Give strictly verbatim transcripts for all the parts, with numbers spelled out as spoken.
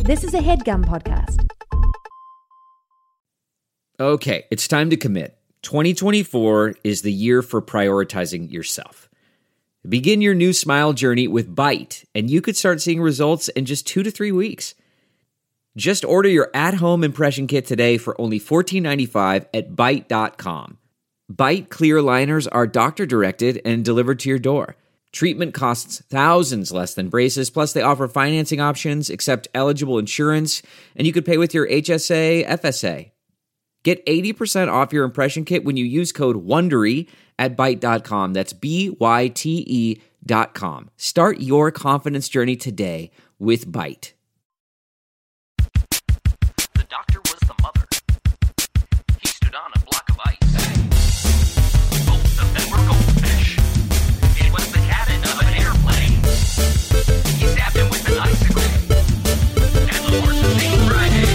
This is a HeadGum podcast. Okay, it's time to commit. twenty twenty-four is the year for prioritizing yourself. Begin your new smile journey with Byte, and you could start seeing results in just two to three weeks. Just order your at-home impression kit today for only fourteen ninety-five at byte dot com. Byte clear liners are doctor-directed and delivered to your door. Treatment costs thousands less than braces, plus they offer financing options, accept eligible insurance, and you could pay with your H S A, F S A. Get eighty percent off your impression kit when you use code WONDERY at byte dot com. That's B Y T E dot com. Start your confidence journey today with Byte. The doctor was the mother. He stood on a block of ice. Both of them were goldfish. It was the cabin of an airplane. He stabbed him with an icicle. And the horse was named Friday.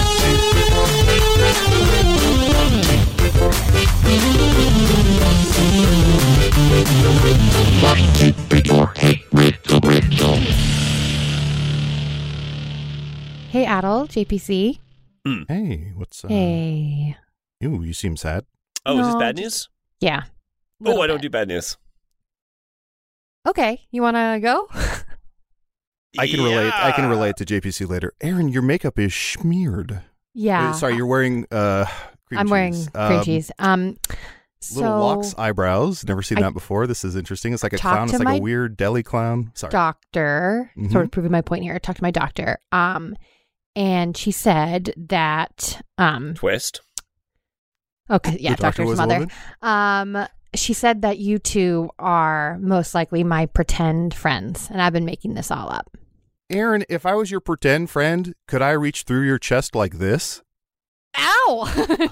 Hey, Adel, J P C. Hey, what's uh Hey. Ooh, you seem sad. Oh, is this No, bad just- news? Yeah. Oh, Little I don't bit. do bad news. Okay, you want to go? I can relate I can Yeah. relate to J P C later. Aaron, your makeup is smeared. Yeah. Uh, sorry, you're wearing uh cream I'm cheese. wearing cream Um, cheese. Um, so Little locks, eyebrows. Never seen I that before. This is interesting. It's like a talked clown. to It's like my a weird deli clown. Sorry. doctor, Mhm. sort of proving my point here. I talked to my doctor. Um, and she said that um, Twist. okay, yeah, The doctor doctor's was a mother. woman? Um, she said that you two are most likely my pretend friends, and I've been making this all up. Aaron, if I was your pretend friend, could I reach through your chest like this? Ow!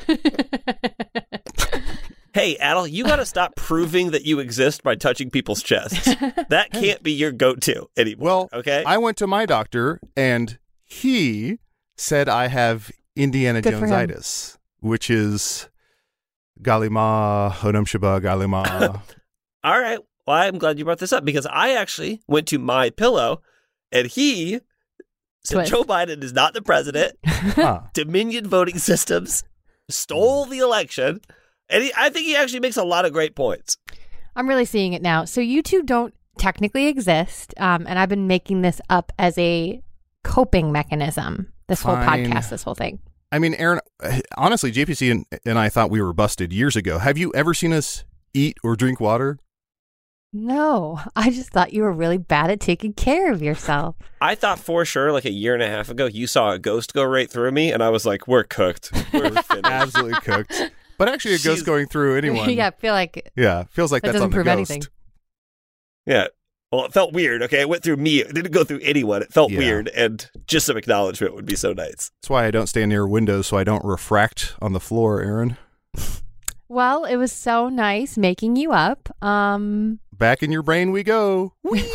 Hey, Adel, you got to stop proving that you exist by touching people's chests. That can't be your go-to anymore. Well, okay. I went to my doctor and he said I have Indiana Good for him. Jonesitis, which is Galima, Hodam Shaba, Galima. All right. Well, I'm glad you brought this up because I actually went to My Pillow, and he said Twist. Joe Biden is not the president. Huh. Dominion voting systems stole the election, and he, I think he actually makes a lot of great points. I'm really seeing it now. So you two don't technically exist, um, and I've been making this up as a coping mechanism. This whole Fine. podcast, this whole thing. I mean, Aaron, honestly, J P C and, and I thought we were busted years ago. Have you ever seen us eat or drink water? No, I just thought you were really bad at taking care of yourself. I thought for sure, like a year and a half ago, you saw a ghost go right through me, and I was like, "We're cooked. We're finished." Absolutely cooked. But actually, a She's- ghost going through anyone. yeah, I feel like Yeah, feels like that that's doesn't on the prove ghost. anything. Yeah. Well, it felt weird. Okay, it went through me. It didn't go through anyone. It felt Yeah. weird, and just some acknowledgement would be so nice. That's why I don't stand near windows so I don't refract on the floor, Aaron. Well, it was so nice making you up. Um, Back in your brain we go.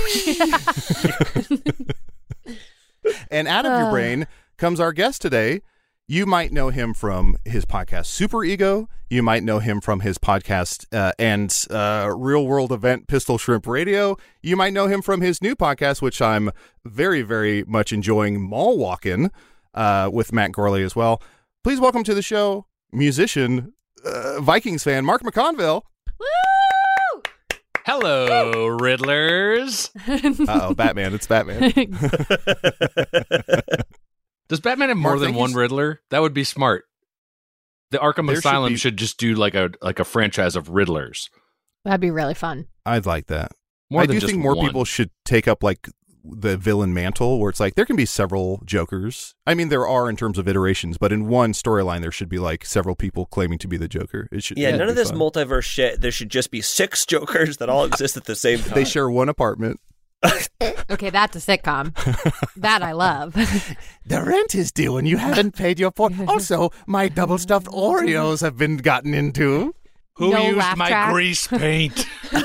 And out of your Uh. brain comes our guest today. You might know him from his podcast Super Ego. You might know him from his podcast uh, and uh, real world event Pistol Shrimp Radio. You might know him from his new podcast, which I'm very, very much enjoying, Mall Walkin', uh, with Matt Gorley as well. Please welcome to the show, musician, uh, Vikings fan, Mark McConville. woo! Hello, Riddlers. Uh-oh, Batman. It's Batman. Does Batman have more Mark, than thank one you s- Riddler? That would be smart. The Arkham There should Asylum be- should, just do like a like a franchise of Riddlers. That'd be really fun. I'd like that. More I than do just think more one. people should take up like the villain mantle where it's like there can be several Jokers. I mean, there are in terms of iterations, but in one storyline, there should be like several people claiming to be the Joker. It should. Yeah, it'd none be of this fun. multiverse shit. There should just be six Jokers that all exist at the same time. They share one apartment. Okay, that's a sitcom. That I love. The rent is due and you haven't paid your port. Also, my double stuffed Oreos have been gotten into. Who No used laugh my track? grease paint?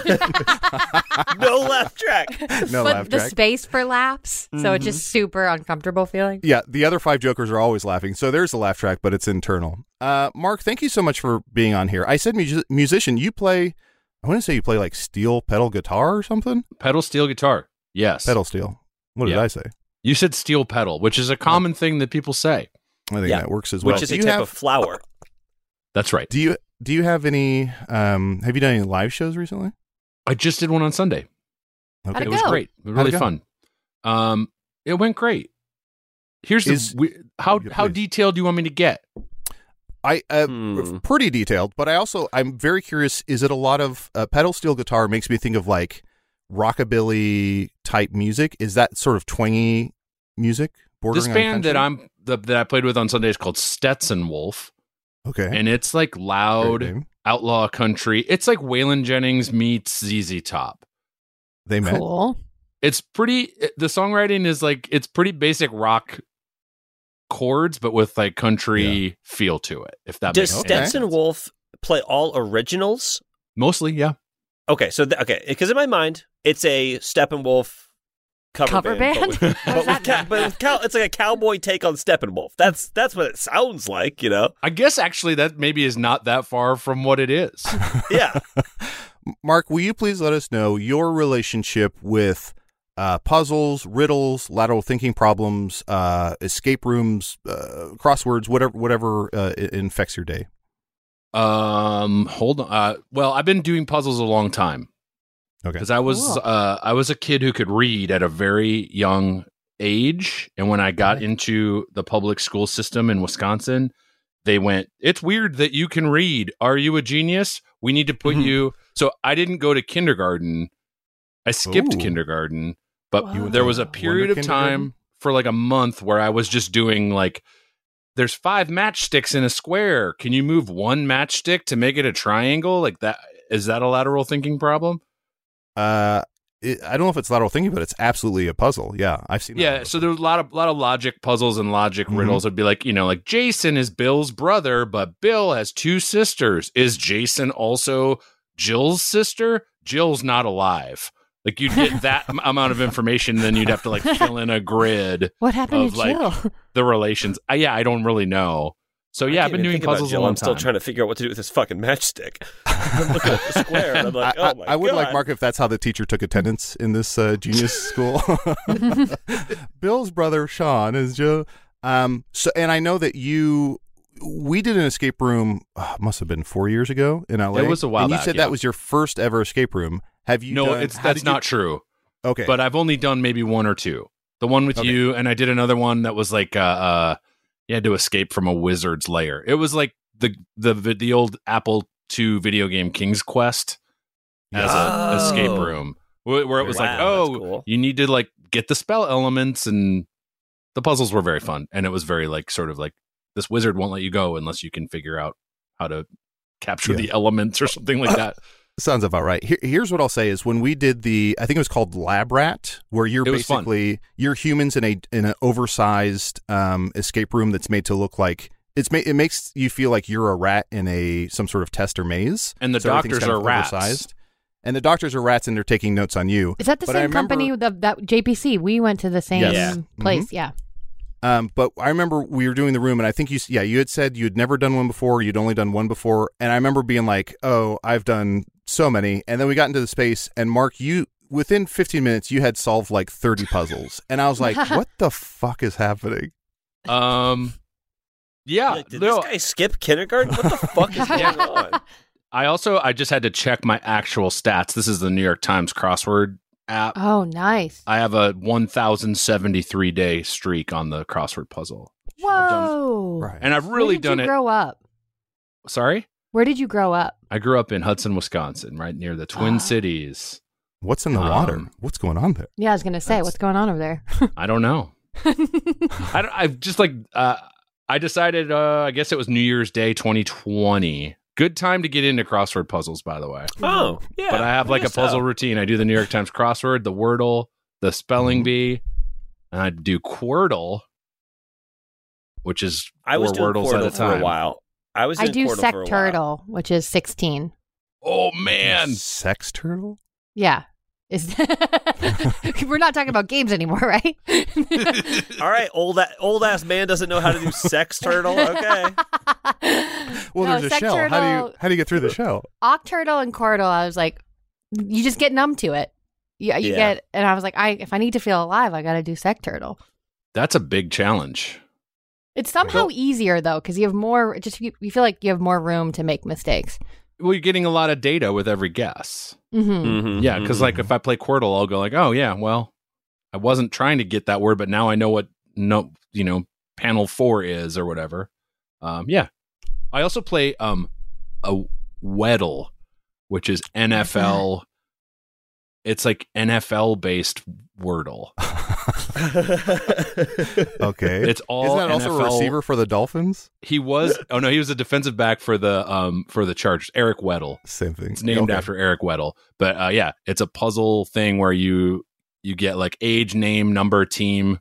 No laugh track. No but laugh the track. space for laughs, so it's just super uncomfortable feeling. Yeah, the other five Jokers are always laughing. So there's a laugh track, but it's internal. Uh, Mark, thank you so much for being on here. I said mu- musician. You play, I want to say you play like steel pedal guitar or something? Pedal steel guitar. Yes. Pedal steel. What did Yeah. I say? You said steel pedal, which is a common thing that people say. I think Yeah, that works as well. Which is Do a you type have, of flower. That's right. Do you do you have any? Um, have you done any live shows recently? I just did one on Sunday. How'd It it was go? great. It was How'd it really go? fun. Um, it went great. Here's Is- the we, how Yeah, how please. detailed do you want me to get? I uh, Hmm. pretty detailed, but I also I'm very curious. Is it a lot of uh, pedal steel guitar? Makes me think of like rockabilly type music. Is that sort of twangy music? Bordering This on band that country? I'm the, that I played with on Sunday is called Stetson Wolf, okay, and it's like Great loud name. outlaw country. It's like Waylon Jennings meets Z Z Top. They met. Cool. It's pretty. The songwriting is like it's pretty basic rock chords, but with like country feel to it. If that Does makes Okay. sense. Stetson Wolf play all originals? Mostly, yeah. Okay, so th- okay, because in my mind, it's a Steppenwolf cover, Cover band, band? but with, What but does with, that cow- mean? but with cow- it's like a cowboy take on Steppenwolf. That's that's what it sounds like, you know? I guess actually that maybe is not that far from what it is. Yeah. Mark, will you please let us know your relationship with uh, puzzles, riddles, lateral thinking problems, uh, escape rooms, uh, crosswords, whatever whatever uh, i- infects your day? Um, hold on. Uh, well, I've been doing puzzles a long time Okay. because I was Cool. uh, I was a kid who could read at a very young age, and when I got Okay. into the public school system in Wisconsin, they went, "It's weird that you can read. Are you a genius? We need to put Mhm. you." So I didn't go to kindergarten. I skipped Ooh. kindergarten, but You went there to was a Wonder period of kindergarten? time for like a month where I was just doing like, there's five matchsticks in a square. Can you move one matchstick to make it a triangle? Like that, is that a lateral thinking problem? Uh, it, I don't know if it's lateral thinking, but it's absolutely a puzzle. Yeah, I've seen. that Yeah. one So there was a lot of lot of logic puzzles and logic Mhm. riddles. Would be like, you know, like Jason is Bill's brother, but Bill has two sisters. Is Jason also Jill's sister? Jill's not alive. Like you'd get that am- amount of information, then you'd have to like fill in a grid What happened Of, to like, Jill? the relations. Uh, yeah, I don't really know. So I yeah, can't I've been even doing think about puzzles a Jill. long I'm still time. trying to figure out what to do with this fucking matchstick. I'm looking at the square and I'm like, I, oh my I, I would like God. Mark if that's how the teacher took attendance in this uh, genius school. Bill's brother Sean is Joe. Um, so, and I know that you, we did an escape room. Uh, must have been four years ago in L A. It was a while And you back, said yeah. that was your first ever escape room. Have you? no, done, it's how that's did you- not true. okay. But I've only done maybe one or two. The one with Okay. you, and I did another one that was like uh, uh you had to escape from a wizard's lair. It was like the the the old Apple two video game King's Quest as a Oh. escape room, where, where it was like, Wow, oh, that's cool. you need to like get the spell elements, and the puzzles were very fun, and it was very like sort of like this wizard won't let you go unless you can figure out how to capture Yeah. the elements or something like that. Sounds about right. Here, here's what I'll say is when we did the, I think it was called Lab Rat, where you're It was fun. basically you're humans in a in an oversized um, escape room that's made to look like it's ma- it makes you feel like you're a rat in a some sort of test or maze. And the So everything's doctors kind are of rats. oversized. And the doctors are rats, and they're taking notes on you. Is that the But I same remember- company that, that J P C? We went to the same Yes. Yeah. place. Yeah. Um, but I remember we were doing the room, and I think you, yeah, you had said you'd never done one before, you'd only done one before, and I remember being like, "Oh, I've done so many." And then we got into the space, and Mark, you within fifteen minutes, you had solved like thirty puzzles, and I was like, "What the fuck is happening?" Um, yeah, Like, did no, this guy skip kindergarten? What the fuck is going on? I also I just had to check my actual stats. This is the New York Times crossword app. Oh, nice. I have a one thousand seventy-three day streak on the crossword puzzle, Whoa. Right. and I've really Where did done you it. grow up? Sorry, Where did you grow up? I grew up in Hudson, Wisconsin, right near the Twin Ah. Cities. What's in the Um, water? What's going on there? Yeah, I was gonna say, That's- what's going on over there? I don't know. I don't, I've just like uh, I decided. Uh, I guess it was New Year's Day, twenty twenty. Good time to get into crossword puzzles, by the way. Oh, yeah. But I have I like a guess so. puzzle routine. I do the New York Times crossword, the Wordle, the spelling Mhm. bee, and I do Quirtle, which is I was four doing Wordles at Quirtle a for time. a while. I was I in do Quirtle Sec for a while. Turtle, which is sixteen. Oh man, Sex turtle? Yeah. Is we're not talking about games anymore, right? All right, old a- old ass man doesn't know how to do sex turtle. Okay. Well, No, there's a Sec shell. How do Turtle- you how do you get through the shell? Octurtle and Quirtle, I was like, you just get numb to it. Yeah, you Yeah. get, and I was like, I if I need to feel alive, I got to do Sec Turtle. That's a big challenge. It's somehow easier though, because you have more. Just you, you feel like you have more room to make mistakes. Well, you're getting a lot of data with every guess. Mm-hmm. Mhm, Yeah, because mhm. like if I play Quirtle, I'll go like, oh yeah, well, I wasn't trying to get that word, but now I know what no, you know, panel four is or whatever. Um, yeah, I also play um a Weddle, which is N F L. It's like N F L based Wordle. Okay. It's all Isn't that also N F L. a receiver for the Dolphins? He was. Oh no, he was a defensive back for the um for the Chargers. Eric Weddle. Same thing. It's named Okay. after Eric Weddle. But uh, yeah, it's a puzzle thing where you you get like age, name, number, team,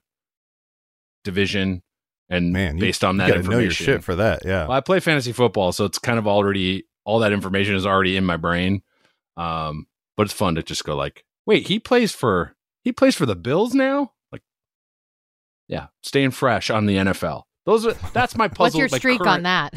division, and Man, you, based on you that gotta information. know your shit for that. Yeah. Well, I play fantasy football, so it's kind of already all that information is already in my brain. Um, but it's fun to just go like, wait, he plays for he plays for the Bills now. Like, yeah, staying fresh on the N F L. Those are that's my puzzle. What's your like, streak current- on that?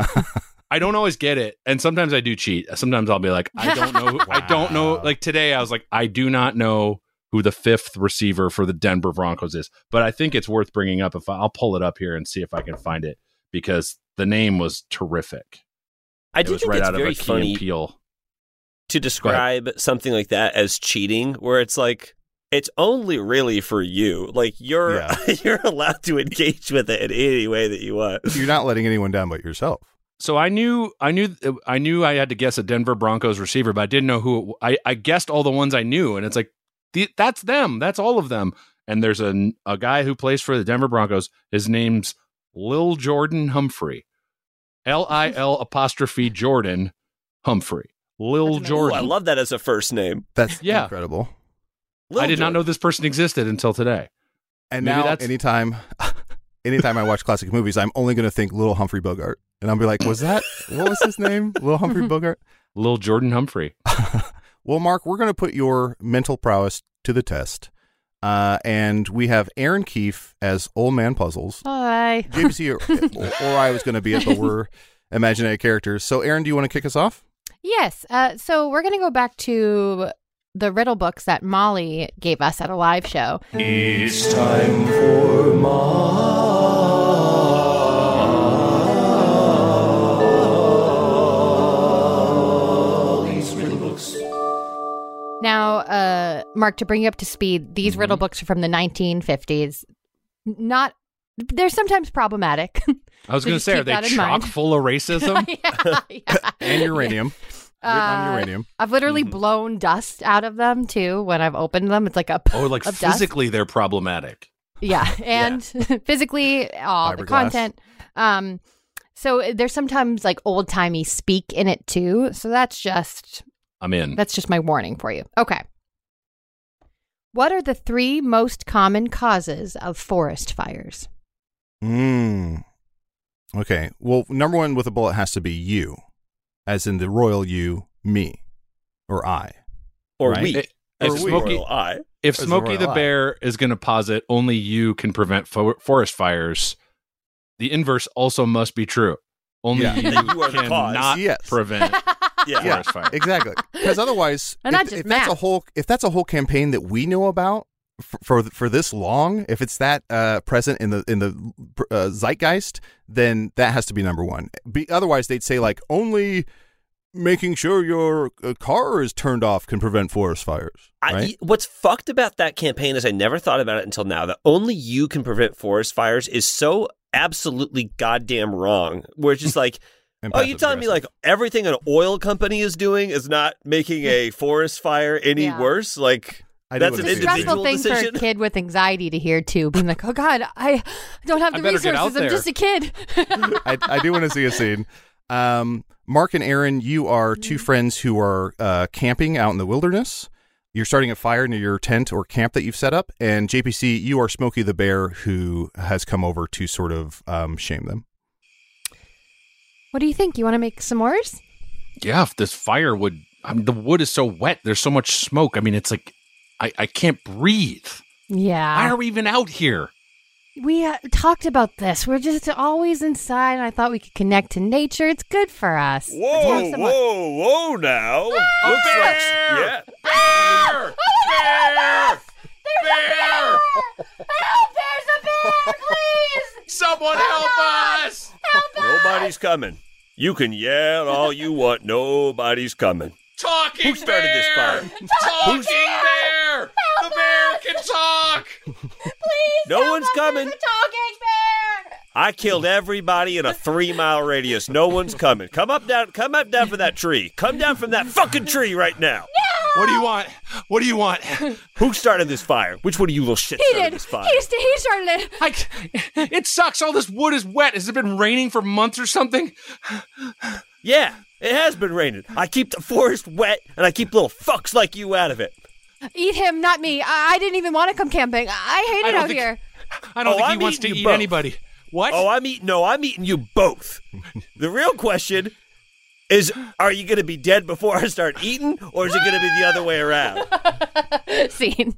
I don't always get it, and sometimes I do cheat. Sometimes I'll be like, I don't know. I don't know. Wow. Like today, I was like, I do not know who the fifth receiver for the Denver Broncos is, but I think it's worth bringing up. If I, I'll pull it up here and see if I can find it because the name was terrific. I It do was think right it's out of very a Key funny and Peele. to describe something like that as cheating, where it's like it's only really for you. Like you're Yeah. you're allowed to engage with it in any way that you want. You're not letting anyone down but yourself. So I knew, I knew, I knew I had to guess a Denver Broncos receiver, but I didn't know who. It, I I guessed all the ones I knew, and it's like the, that's them. That's all of them. And there's a a guy who plays for the Denver Broncos. His name's Lil Jordan Humphrey, L I L apostrophe Jordan Humphrey. Lil That's amazing. Ooh, Jordan. I love that as a first name. That's Yeah. incredible. Lil I did not Jordan. know this person existed until today. And Maybe now, that's- anytime, anytime I watch classic movies, I'm only going to think Little Humphrey Bogart, and I'll be like, "Was that what was his name? Little Humphrey Bogart?" Lil Jordan Humphrey. Well, Mark, we're going to put your mental prowess to the test, uh, and we have Aaron Keefe as Old Man Puzzles. Hi. J B C or, or I was going to be it, but we're imaginary characters. So, Aaron, do you want to kick us off? Yes. Uh, so we're going to go back to the riddle books that Molly gave us at a live show. It's time for Molly's Riddle Books. Now, uh, Mark, to bring you up to speed, these Mm-hmm. riddle books are from the nineteen fifties. Not, they're sometimes problematic. I was So going to just say, are keep they that in chock mind. full of racism? yeah, yeah. And uranium. Written on Uh, uranium. I've literally Mm-hmm. blown dust out of them too when I've opened them. It's like a Oh, like of dust. physically, they're problematic. Yeah, and physically, all the Fiberglass. content. Um, so there's sometimes like old timey speak in it too. So that's just I'm in. that's just my warning for you. Okay. What are the three most common causes of forest fires? Mm. Okay. Well, number one with a bullet has to be you, as in the royal you, me, or I. or Right? we. It- as if we Smokey- royal I. If As a Smokey royal the eye. Bear is going to posit only you can prevent fo- forest fires, the inverse also must be true. Only Yeah. you, That you are the cannot cause. Yes. prevent Yeah. Yeah. forest fires. Exactly. Because otherwise, And if, not just if that's a math. whole if that's a whole campaign that we know about for for, for this long, if it's that uh, present in the in the uh, zeitgeist, then that has to be number one. Be, otherwise, they'd say like only making sure your uh, car is turned off can prevent forest fires. I, Right? what's fucked about that campaign is I never thought about it until now. That only you can prevent forest fires is so absolutely goddamn wrong. Where it's just like, And oh, you telling me like passive-aggressive. everything an oil company is doing is not making a forest fire any Yeah. worse? Like I do that's wanna an It's a see it. stressful individual thing for decision. a kid with anxiety to hear too, being like, "Oh God, I don't have I the better get out resources. I'm there." just a kid." I, I do want to see a scene. Um, Mark and Aaron, you are two Mm-hmm. friends who are uh, camping out in the wilderness. You're starting a fire near your tent or camp that you've set up. And J P C, you are Smokey the Bear who has come over to sort of um, shame them. What do you think? You want to make s'mores? Yeah, if this fire would, I mean, the wood is so wet. There's so much smoke. I mean, it's like, I, I can't breathe. Why Yeah. are we even out here? We uh, talked about this. We're just always inside, and I thought we could connect to nature. It's good for us. Let's have some- whoa, whoa! Now looks bear! like yeah. Bear! Bear! Bear! Help! There's a bear! Someone help us! Nobody's coming. You can yell all you want. Nobody's coming. Talking Who started bear! this fire? Talking bear! The bear can talk! No one's coming. talking bear. I killed everybody in a three-mile radius. No one's coming. Come up down. Come up down from that tree. Come down from that fucking tree right now. What do you want? What do you want? Who started this fire? Which one of you little shit He started did. this fire? He, st- he started it. I, it sucks. All this wood is wet. Has it been raining for months or something? Yeah, it has been raining. I keep the forest wet, and I keep little fucks like you out of it. Eat him, not me. I, I didn't even want to come camping. I hate I it don't out think- here. I don't Oh, think he I'm wants to eating you eat both. anybody. What? Oh, I'm eating. No, I'm eating you both. The real question is: are you going to be dead before I start eating, or is it going to be the other way around? Scene.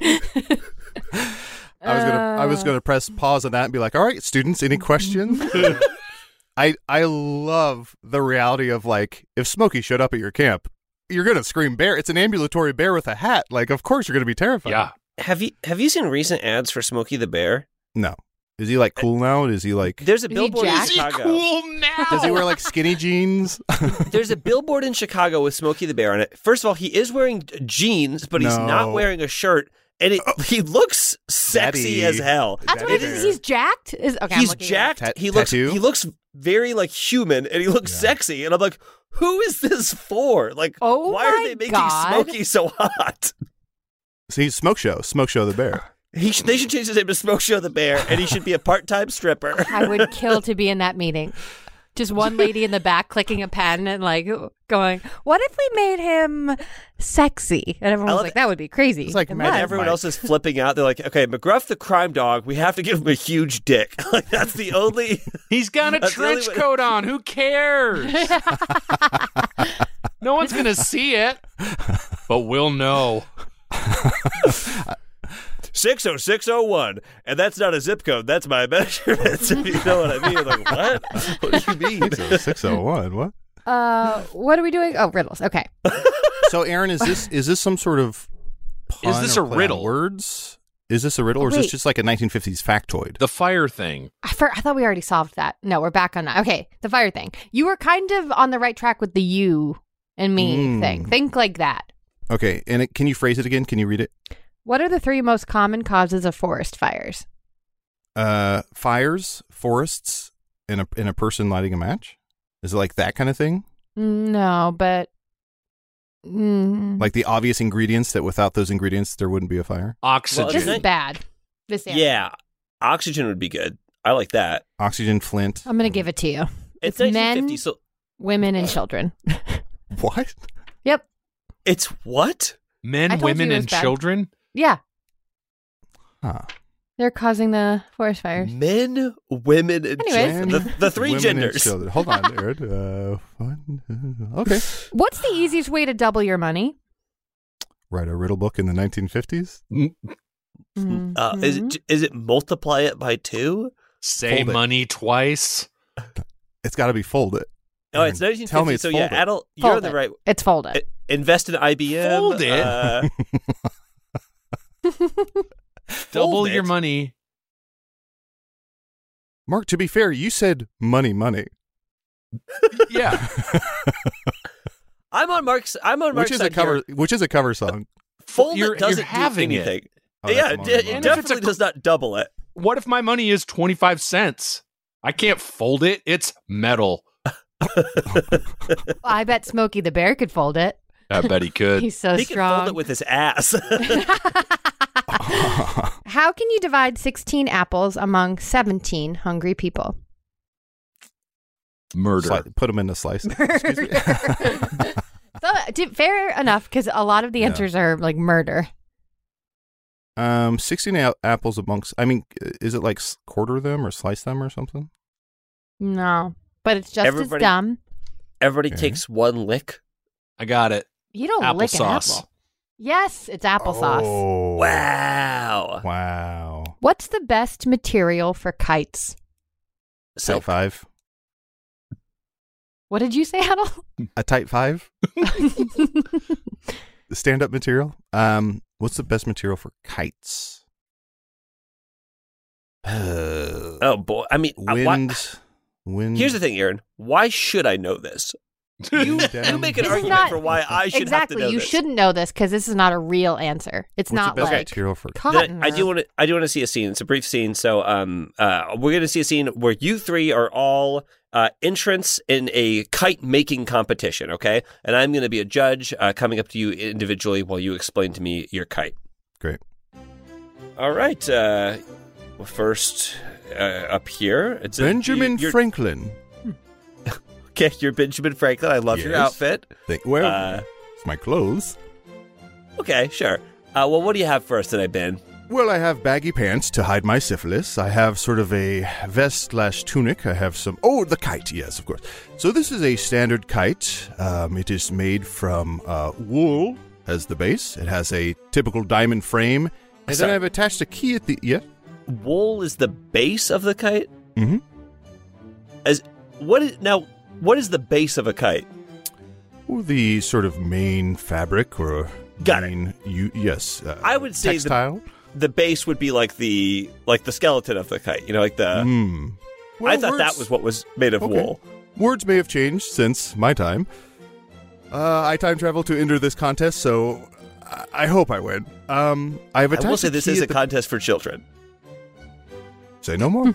I was gonna I was gonna press pause on that and be like, all right, students, any questions? I I love the reality of like if Smokey showed up at your camp, you're gonna scream bear. It's an ambulatory bear with a hat. Like, of course you're gonna be terrified. Yeah. Have you have you seen recent ads for Smokey the Bear? No. Is he like cool now? Is he like There's a he billboard in jacked? Is he Chicago. cool now? does he wear like skinny jeans? There's a billboard in Chicago with Smokey the Bear on it. First of all, he is wearing jeans, but he's No. not wearing a shirt, and it, he looks sexy Daddy. as hell. That's what Daddy it is. bear. He's jacked. Is okay. I'm He's looking it up. jacked. Ta- he looks tattoo? he looks very like human, and he looks Yeah. sexy. And I'm like, who is this for? Like, Oh why are my they making God. Smokey so hot? See, Smoke Show, Smoke Show the bear. He sh- they should change his name to Smoke Show the Bear, and he should be a part-time stripper. I would kill to be in that meeting. Just one lady in the back clicking a pen and like going, "What if we made him sexy?" And everyone I was love like, it. "That would be crazy." It's like It Magic was. Everyone Mike. else is flipping out. They're like, okay, McGruff the crime dog, we have to give him a huge dick. Like, that's the only... He's got a That's the only trench way- coat on. Who cares? No one's going to see it, but we'll know. six oh six oh one, and that's not a zip code. That's my measurements, if you know what I mean. Like, what? What do you mean? six oh one, what? Uh, what are we doing? Oh, riddles. Okay. So Aaron, is this is this some sort of pun Is this or a play on riddle? words? Is this a riddle or is Wait. this just like a nineteen fifties factoid? The fire thing. I, for, I thought we already solved that. No, we're back on that. Okay, the fire thing. You were kind of on the right track with the you and me Mm. thing. Think like that. Okay, and it, can you phrase it again? Can you read it? What are the three most common causes of forest fires? Uh, fires, forests, and a and a person lighting a match. Is it like that kind of thing? No, but mm, Like the obvious ingredients that without those ingredients there wouldn't be a fire. Oxygen. Well, this isn't is it- bad. This area. Yeah, oxygen would be good. I like that. Oxygen, flint. I'm gonna give it to you. It's, It's nineteen fifty, men- so Women and children. What? Yep. it's what? I Men, told women, you it was and bad. children. Yeah, Huh. they're causing the forest fires. Men, women, and Anyways. children. The, the three Women and genders. children. Hold on, Aaron. Uh, one, uh, okay. What's the easiest way to double your money? Write a riddle book in the nineteen fifties. Uh, is Mhm. it is it multiply it by two? Say Fold it. money twice. It's got to be folded. Oh, it's Aaron, nineteen fifty. Tell me it's so yeah, folded. adult. You're Fold the it. right. It's folded. I- Invest in I B M. Fold it. Uh, Double fold your it. money. Mark, to be fair, you said money, money. Yeah. I'm on Mark's. I'm on Mark's Which is a side cover here. which is a cover song. Fold You're- it doesn't you're having do it. anything. Oh, that's yeah, money, it, money. it And if it's definitely a- does not double it. What if my money is twenty-five cents? I can't fold it. It's metal. I bet Smokey the Bear could fold it. I bet he could. He's so he can strong. fold it with his ass. How can you divide sixteen apples among seventeen hungry people? Murder. Sli- put them in a slice. Excuse me. So, d- fair enough, because a lot of the Yeah. answers are like murder. um, sixteen a- apples amongst. I mean, is it like s- quarter them or slice them or something? No, but it's just Everybody- as dumb. Everybody Okay. takes one lick. I got it. You don't lick an Applesauce. apple. Yes, it's applesauce. Oh, Wow. Wow. What's the best material for kites? Type Silk. five. What did you say, Adel? A type five. Stand up material. Um, what's the best material for kites? Uh, Oh boy! I mean, uh, why- wind, wind. here's the thing, Aaron. Why should I know this? You, you make an This is argument not- for why I should exactly. have to know You this. shouldn't know this because this is not a real answer. It's What's not the best like material for? Then cotton. I do or- want to. I do want to see a scene. It's a brief scene. So, um, uh, we're going to see a scene where you three are all uh, entrants in a kite making competition. Okay, and I'm going to be a judge, uh, coming up to you individually while you explain to me your kite. Great. All right. Uh, well, first uh, up here, it's a- Benjamin you're- Franklin. Okay, you're Benjamin Franklin. I love your Yes. outfit. Think, well, Uh, it's my clothes. okay, sure. Uh, well, what do you have for us today, Ben? Well, I have baggy pants to hide my syphilis. I have sort of a vest slash tunic. I have some. Oh, the kite. Yes, of course. So this is a standard kite. Um, it is made from uh, wool as the base. It has a typical diamond frame, and Sorry. then I've attached a key at the. Yeah. Wool is the base of the kite. Mm-hmm. As what is now? What is the base of a kite? Well, the sort of main fabric or Got it. main. You, yes. Uh, I would say the- textile. The base would be like the like the skeleton of the kite. You know, like the. Hmm. I Well, thought that words- was what was made of Okay. wool. Words may have changed since my time. Uh, I time travel to enter this contest, so I, I hope I win. Um, I have I attached. will say a this key is at a the- contest for children. Say no more.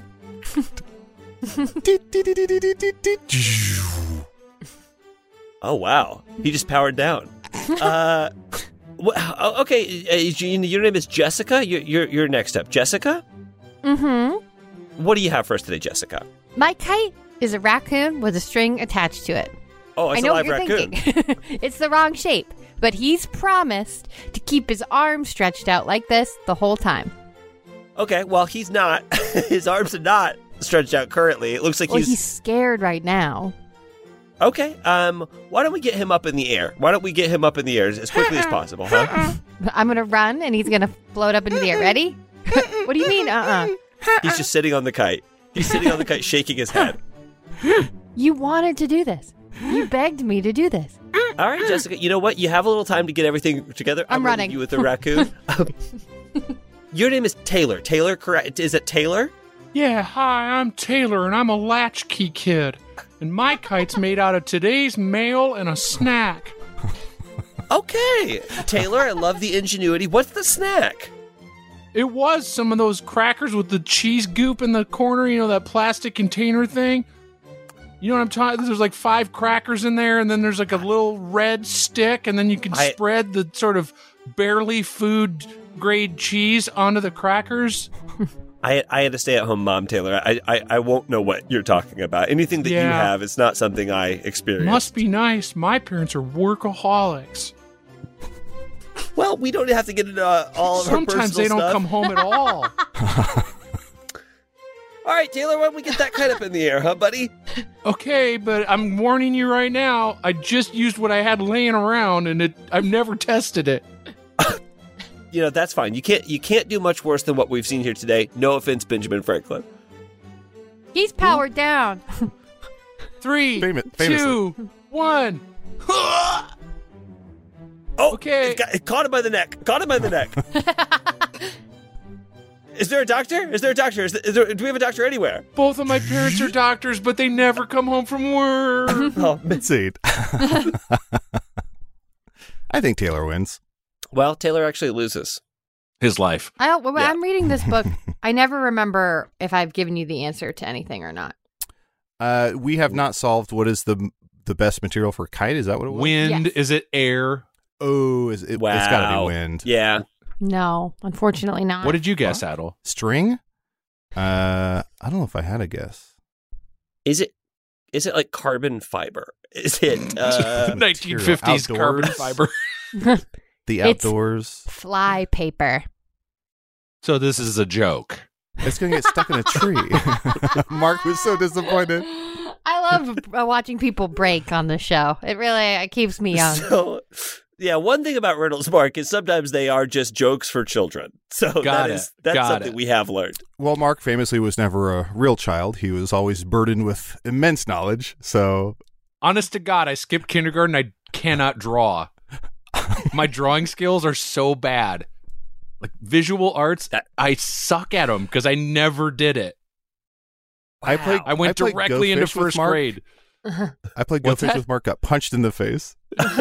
Oh wow, he just powered down. uh, wh- okay, uh, Jean, your name is Jessica. You're, you're you're next up, Jessica. Mm-hmm. What do you have for us today, Jessica? My kite is a raccoon with a string attached to it. Oh, I it's know a what live you're raccoon. thinking. It's the wrong shape, but he's promised to keep his arms stretched out like this the whole time. Okay, well he's not. His arms are not stretched out currently. It looks like Well, he's he's scared right now. okay. Um, why don't we get him up in the air? Why don't we get him up in the air as, as quickly as possible, huh? I'm gonna run, and he's gonna float up into the air. Ready? What do you mean? Uh-uh. He's just sitting on the kite. He's sitting on the kite, shaking his head. You wanted to do this. You begged me to do this. All right, Jessica. You know what? You have a little time to get everything together. I'm gonna running. leave You with the raccoon. Um, your name is Taylor. Taylor, correct? Is it Taylor? Yeah, hi, I'm Taylor, and I'm a latchkey kid. And my kite's made out of today's mail and a snack. Okay, Taylor. I love the ingenuity. What's the snack? It was some of those crackers with the cheese goop in the corner, you know, that plastic container thing. You know what I'm talking? There's like five crackers in there, and then there's like a little red stick, and then you can I- spread the sort of barely food grade cheese onto the crackers. I I had to stay at home, Mom. Taylor. I, I I won't know what you're talking about. Anything that you Yeah. have is not something I experienced. Must be nice. My parents are workaholics. Well, we don't have to get into uh, all of our Sometimes personal they don't stuff. come home at all. All right, Taylor. Why don't we get that kite up in the air, huh, buddy? Okay, but I'm warning you right now. I just used what I had laying around, and it I've never tested it. You know that's fine. You can't you can't do much worse than what we've seen here today. No offense, Benjamin Franklin. He's powered down. Three, Fami- famously. two, one. Oh, Okay. It, got, it caught him by the neck. Caught him by the neck. Is there a doctor? Is there a doctor? Is there, is there, do we have a doctor anywhere? Both of my parents are doctors, but they never come home from work. Oh, Seed. I think Taylor wins. well, Taylor actually loses. His life. I don't, when Yeah. I'm reading this book, I never remember if I've given you the answer to anything or not. Uh, we have not solved what is the the best material for kite. Is that what it was? Wind? Yes. Is it air? Oh, is it, Wow. it's got to be wind. Yeah. No, unfortunately not. What did you guess, Adel? String? Uh, I don't know if I had a guess. Is it? Is it like carbon fiber? Is it? Uh, nineteen fifties outdoors. carbon fiber. The It's- outdoors. Fly paper. So this is a joke. It's going to get stuck in a tree. Mark was so disappointed. I love uh, watching people break on the show. It really it keeps me young. so, yeah. One thing about Riddles, Mark, is sometimes they are just jokes for children. So Got that it. is that's Got something it. we have learned. Well, Mark famously was never a real child. He was always burdened with immense knowledge. So, Honest to God, I skipped kindergarten. I cannot draw. My drawing skills are so bad. Like visual arts, That- I suck at them because I never did it. I played. I went played directly Go into Fish with first Mark. grade. I played Go What's Fish that? with Mark. Got punched in the face.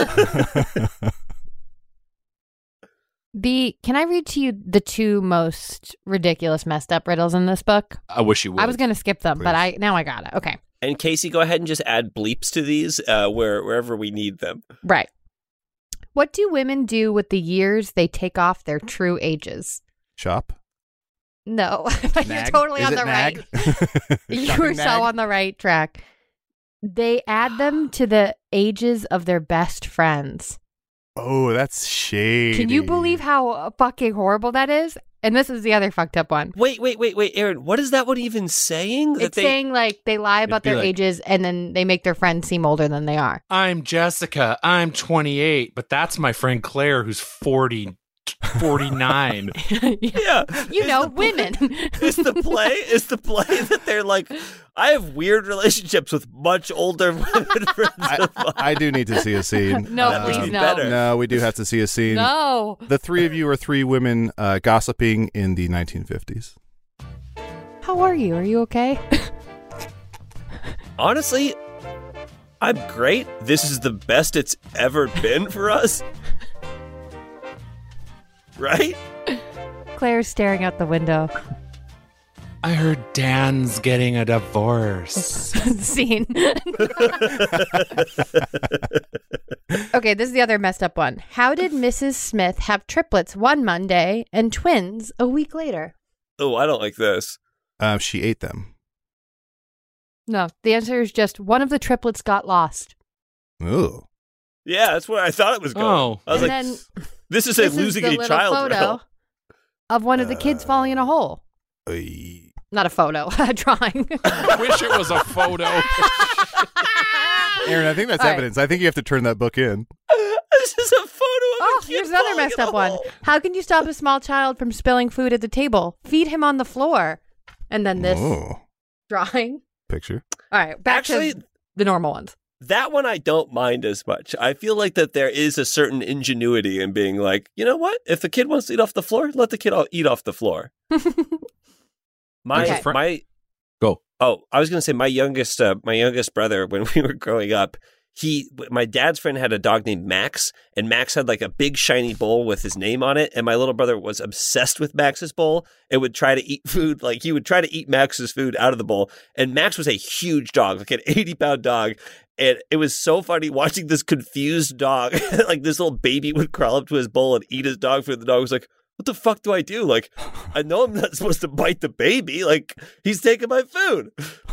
The can I read to you the two most ridiculous messed up riddles in this book? I wish you would. I was going to skip them, but Please. I now I got it. Okay. And Casey, go ahead and just add bleeps to these uh, where wherever we need them. Right. What do women do with the years they take off their true ages? Shop. No, but you're Nag? totally Is on it the nag? right. You Shopping were so nag? on the right track. They add them to the ages of their best friends. Oh, that's shady. Can you believe how fucking horrible that is? And this is the other fucked up one. Wait, wait, wait, wait, Aaron. What is that one even saying? That It's saying like they lie about be their like- ages and then they make their friends seem older than they are. I'm Jessica. I'm twenty-eight, but that's my friend Claire who's forty, forty-nine. Yeah, You Is know, the play- women. Is the play is the play that they're like, I have weird relationships with much older women friends of mine. I do need to see a scene. No, That would please be no. better. No, we do have to see a scene. No. The three of you are three women uh, gossiping in the nineteen fifties. How are you? Are you okay? Honestly, I'm great. This is the best it's ever been for us. Right? Claire's staring out the window. I heard Dan's getting a divorce. Scene. Okay, this is the other messed up one. How did Missus Smith have triplets one Monday and twins a week later? Oh, I don't like this. Uh, she ate them. No, the answer is just one of the triplets got lost. Ooh. Yeah, that's where I thought it was going. Oh. I was And like, then this is a this losing is the a little child photo riddle. of one of the kids falling in a hole. Ay. Not a photo, a drawing. I wish it was a photo. Aaron, I think that's All right. evidence. I think you have to turn that book in. This is a photo of Oh, a kid here's another falling messed in a up one. hole. How can you stop a small child from spilling food at the table? Feed him on the floor. And then this Oh, drawing. picture. All right, back Actually, to the normal ones. that one I don't mind as much. I feel like that there is a certain ingenuity in being like, you know what? If the kid wants to eat off the floor, let the kid all eat off the floor. My Okay. my Go. Oh, I was going to say my youngest uh, my youngest brother when we were growing up, he my dad's friend had a dog named Max, and Max had like a big shiny bowl with his name on it, and my little brother was obsessed with Max's bowl and would try to eat food like he would try to eat Max's food out of the bowl. And Max was a huge dog, like an eighty pound dog. And it was so funny watching this confused dog. Like this little baby would crawl up to his bowl and eat his dog food. The dog was like, what the fuck do I do? Like, I know I'm not supposed to bite the baby. Like, he's taking my food.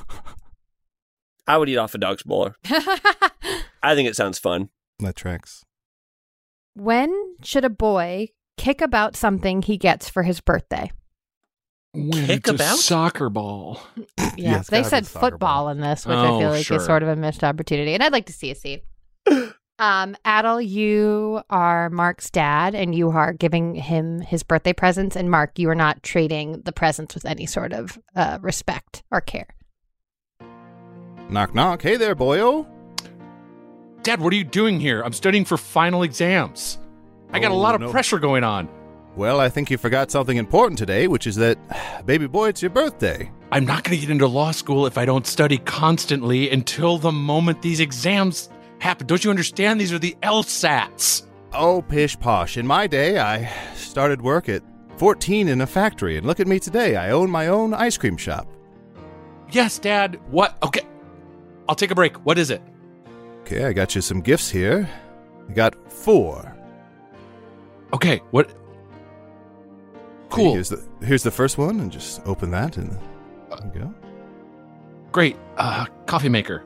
I would eat off a dog's bowl. I think it sounds fun. That tracks. When should a boy kick about something he gets for his birthday? When Kick it's a about? soccer ball. Yeah, Yeah, it's they gotta be said soccer football ball. in this, which I Oh, feel like sure. is sort of a missed opportunity. And I'd like to see a scene. Um, Adel, you are Mark's dad, and you are giving him his birthday presents. And Mark, you are not trading the presents with any sort of uh, respect or care. Knock, knock. Hey there, boyo. Dad, what are you doing here? I'm studying for final exams. I got a Oh, lot of no. pressure going on. Well, I think you forgot something important today, which is that, baby boy, it's your birthday. I'm not going to get into law school if I don't study constantly until the moment these exams happen. Don't you understand? These are the LSATs. Oh, pish posh. In my day, I started work at fourteen in a factory, and look at me today. I own my own ice cream shop. Yes, Dad. What? Okay. I'll take a break. What is it? Okay, I got you some gifts here. I got four. Okay. What? Okay, Cool. here's the here's the first one, and just open that, and there you go. Great. Uh, coffee maker.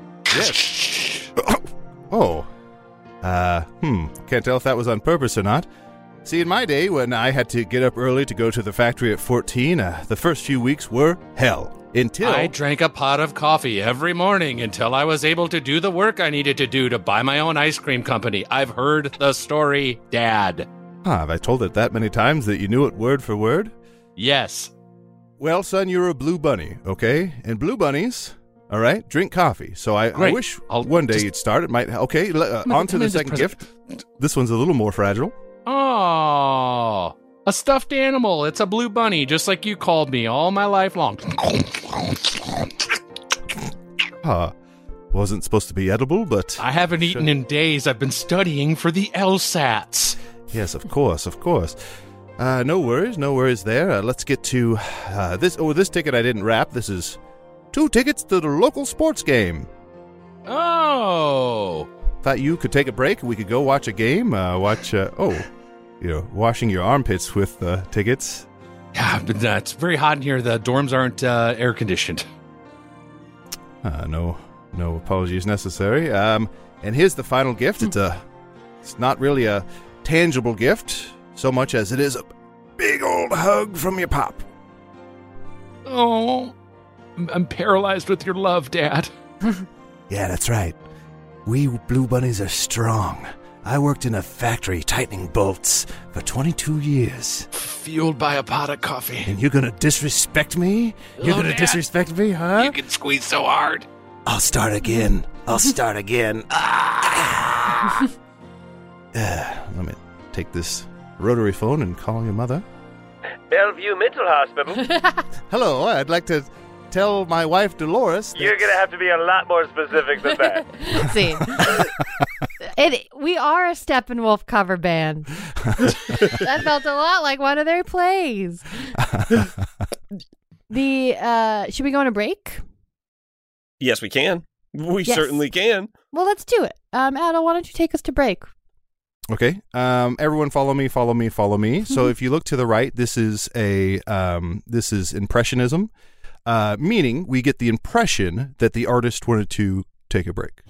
Oh. Uh, hmm. Can't tell if that was on purpose or not. See, in my day, when I had to get up early to go to the factory at fourteen, uh, the first few weeks were hell. Until... I drank a pot of coffee every morning until I was able to do the work I needed to do to buy my own ice cream company. I've heard the story, Dad. Huh, have I told it that many times that you knew it word for word? Yes. Well, son, you're a blue bunny, okay? And blue bunnies, all right, drink coffee. So I, I Great. wish I'll one day just- you'd start. It might... Okay, le- uh, Come on, on to come the in, just second press- gift. This one's a little more fragile. Oh, a stuffed animal. It's a blue bunny, just like you called me all my life long. Huh. Wasn't supposed to be edible, but... I haven't eaten in days. I've been studying for the LSATs. Yes, of course, of course. Uh, no worries, no worries there. Uh, let's get to uh, this. Oh, this ticket I didn't wrap. This is two tickets to the local sports game. Oh. Thought you could take a break and we could go watch a game. Uh, watch, uh, oh, you know, washing your armpits with uh, tickets. Yeah, but uh, it's very hot in here. The dorms aren't uh, air conditioned. Uh, no, no apologies necessary. Um, and here's the final gift. It's a, it's not really a tangible gift so much as it is a big old hug from your pop. Oh, I'm, I'm paralyzed with your love, Dad. Yeah, that's right. We Blue Bunnies are strong. I worked in a factory tightening bolts for twenty-two years. Fueled by a pot of coffee. And you're gonna disrespect me? You're Oh, gonna Dad. disrespect me, huh? You can squeeze so hard. I'll start again. I'll start again. Ah! Uh, let me take this rotary phone and call your mother. Bellevue Mental Hospital. Hello, I'd like to tell my wife Dolores. that- You're going to have to be a lot more specific than that. See, it, we are a Steppenwolf cover band. That felt a lot like one of their plays. The uh, should we go on a break? Yes, we can. We Yes. certainly can. Well, let's do it. Um, Adel, why don't you take us to break? Okay. Um, everyone follow me, follow me, follow me. So if you look to the right, this is a um, this is impressionism, uh, meaning we get the impression that the artist wanted to take a break.